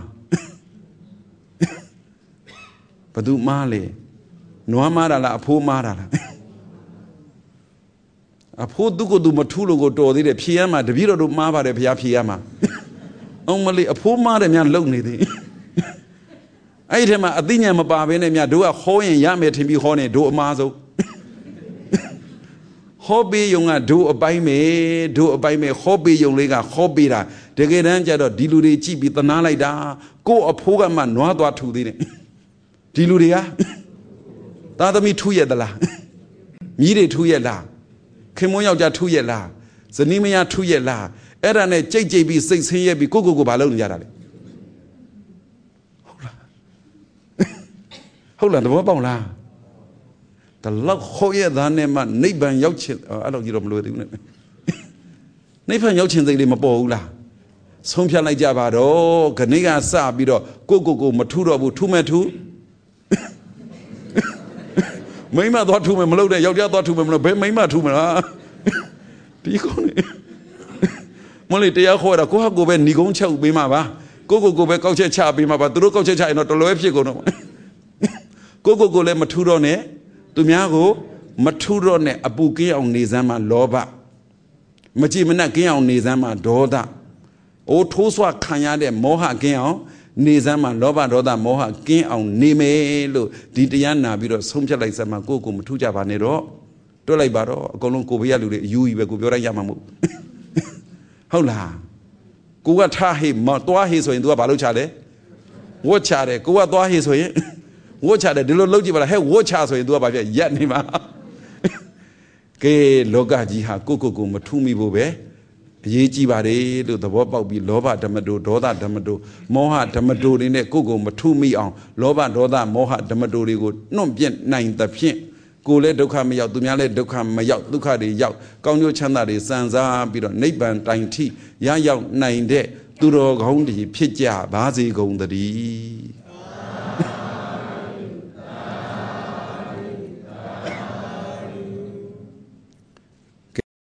Padu male Noamara la po mara. A poor dugo do Matulo go to the Piama, the Viro do Mava de Piama. Only a poor madam yan lonely. I tell my Adinia Mababin and Yadua Hoy and Yamet to be honey do a mazo. Hobby young do a by me, hobby young lega, hobby da, the get angel diludi chibi the nalaida, go a poor man, no other to the diludia. That me 2 years la. Mide 2 years la. Kimoya 2 years la. Zanimia 2 years la. Erane JJB 6 years be go balloon yarale. Hold on, the Wabala. The luck hoya than them, neighbor and Yochin. I don't get up loading. Neighbor and Yochin, they limabola. Some shall like Javado, Caniga Sabido, go Maturo, Tumatu. Mayma thought to him, Loda, Yoga thought to him, Mayma to me. Do you call it? Molly, they are called a Kohago and Nigon Chow Bimaba. ကိုပဲကောက်ချက်ချပြီးမှပါသူတို့ကောက်ချက်ချရင်တော့တော်လွဲဖြစ်ကုန်တော့ကိုလည်းမထူတော့နဲ့သူများကိုမထူတော့နဲ့အပူကင်းအောင်နေစမ်းမှာလောဘမကြည်မနှက်ကင်းအောင်နေစမ်းမှာဒေါသအိုးထိုးဆွခံရတဲ့မောဟကင်းအောင်နေစမ်းမှာလောဘဒေါသမောဟကင်းအောင်နေမယ်လို့ဒီတရားနာပြီးတော့ဆုံးဖြတ်လိုက်စမ်းမှာကိုမထူကြပါနဲ့တော့တွက်လိုက်ပါတော့အကုန်လုံးကိုဘေးရလူတွေအယူကြီးပဲကိုပြောလိုက်ရမှာမဟုတ်ဟုတ်လားကိုကထားဟေးမသွားဟေးဆိုရင် तू ကဘာလုပ်ချလဲဝတ်ချတယ်ကိုကသွားဟေးဆိုရင်ဝတ်ချတယ်ဒီလိုလုပ်ကြည့်ပါလားဟဲ့ဝတ်ချဆိုရင် तू ကဘာပြရက်နေမှာကဲလောကကြီးဟာကိုမထူမိဖို့ပဲအရေးကြီးပါတယ်လို့သဘောပေါက်ပြီးလောဘဓမ္မတိုဒေါသဓမ္မတိုမောဟဓမ္မတိုတွေနဲ့ကိုမထူမိအောင်လောဘဒေါသမောဟဓမ္မတိုတွေကိုနှုတ်ပြနိုင်သဖြင့်ကိုလည်းဒုက္ခမရောက်သူများလည်းဒုက္ခမရောက်ဒုက္ခတွေရောက်ကောင်းကျိုးချမ်းသာတွေစံစားပြီးတော့နိဗ္ဗာန်တိုင်ထိရရောက်နိုင်တဲ့သူတော်ကောင်းတွေဖြစ်ကြပါစေကုန်သတည်း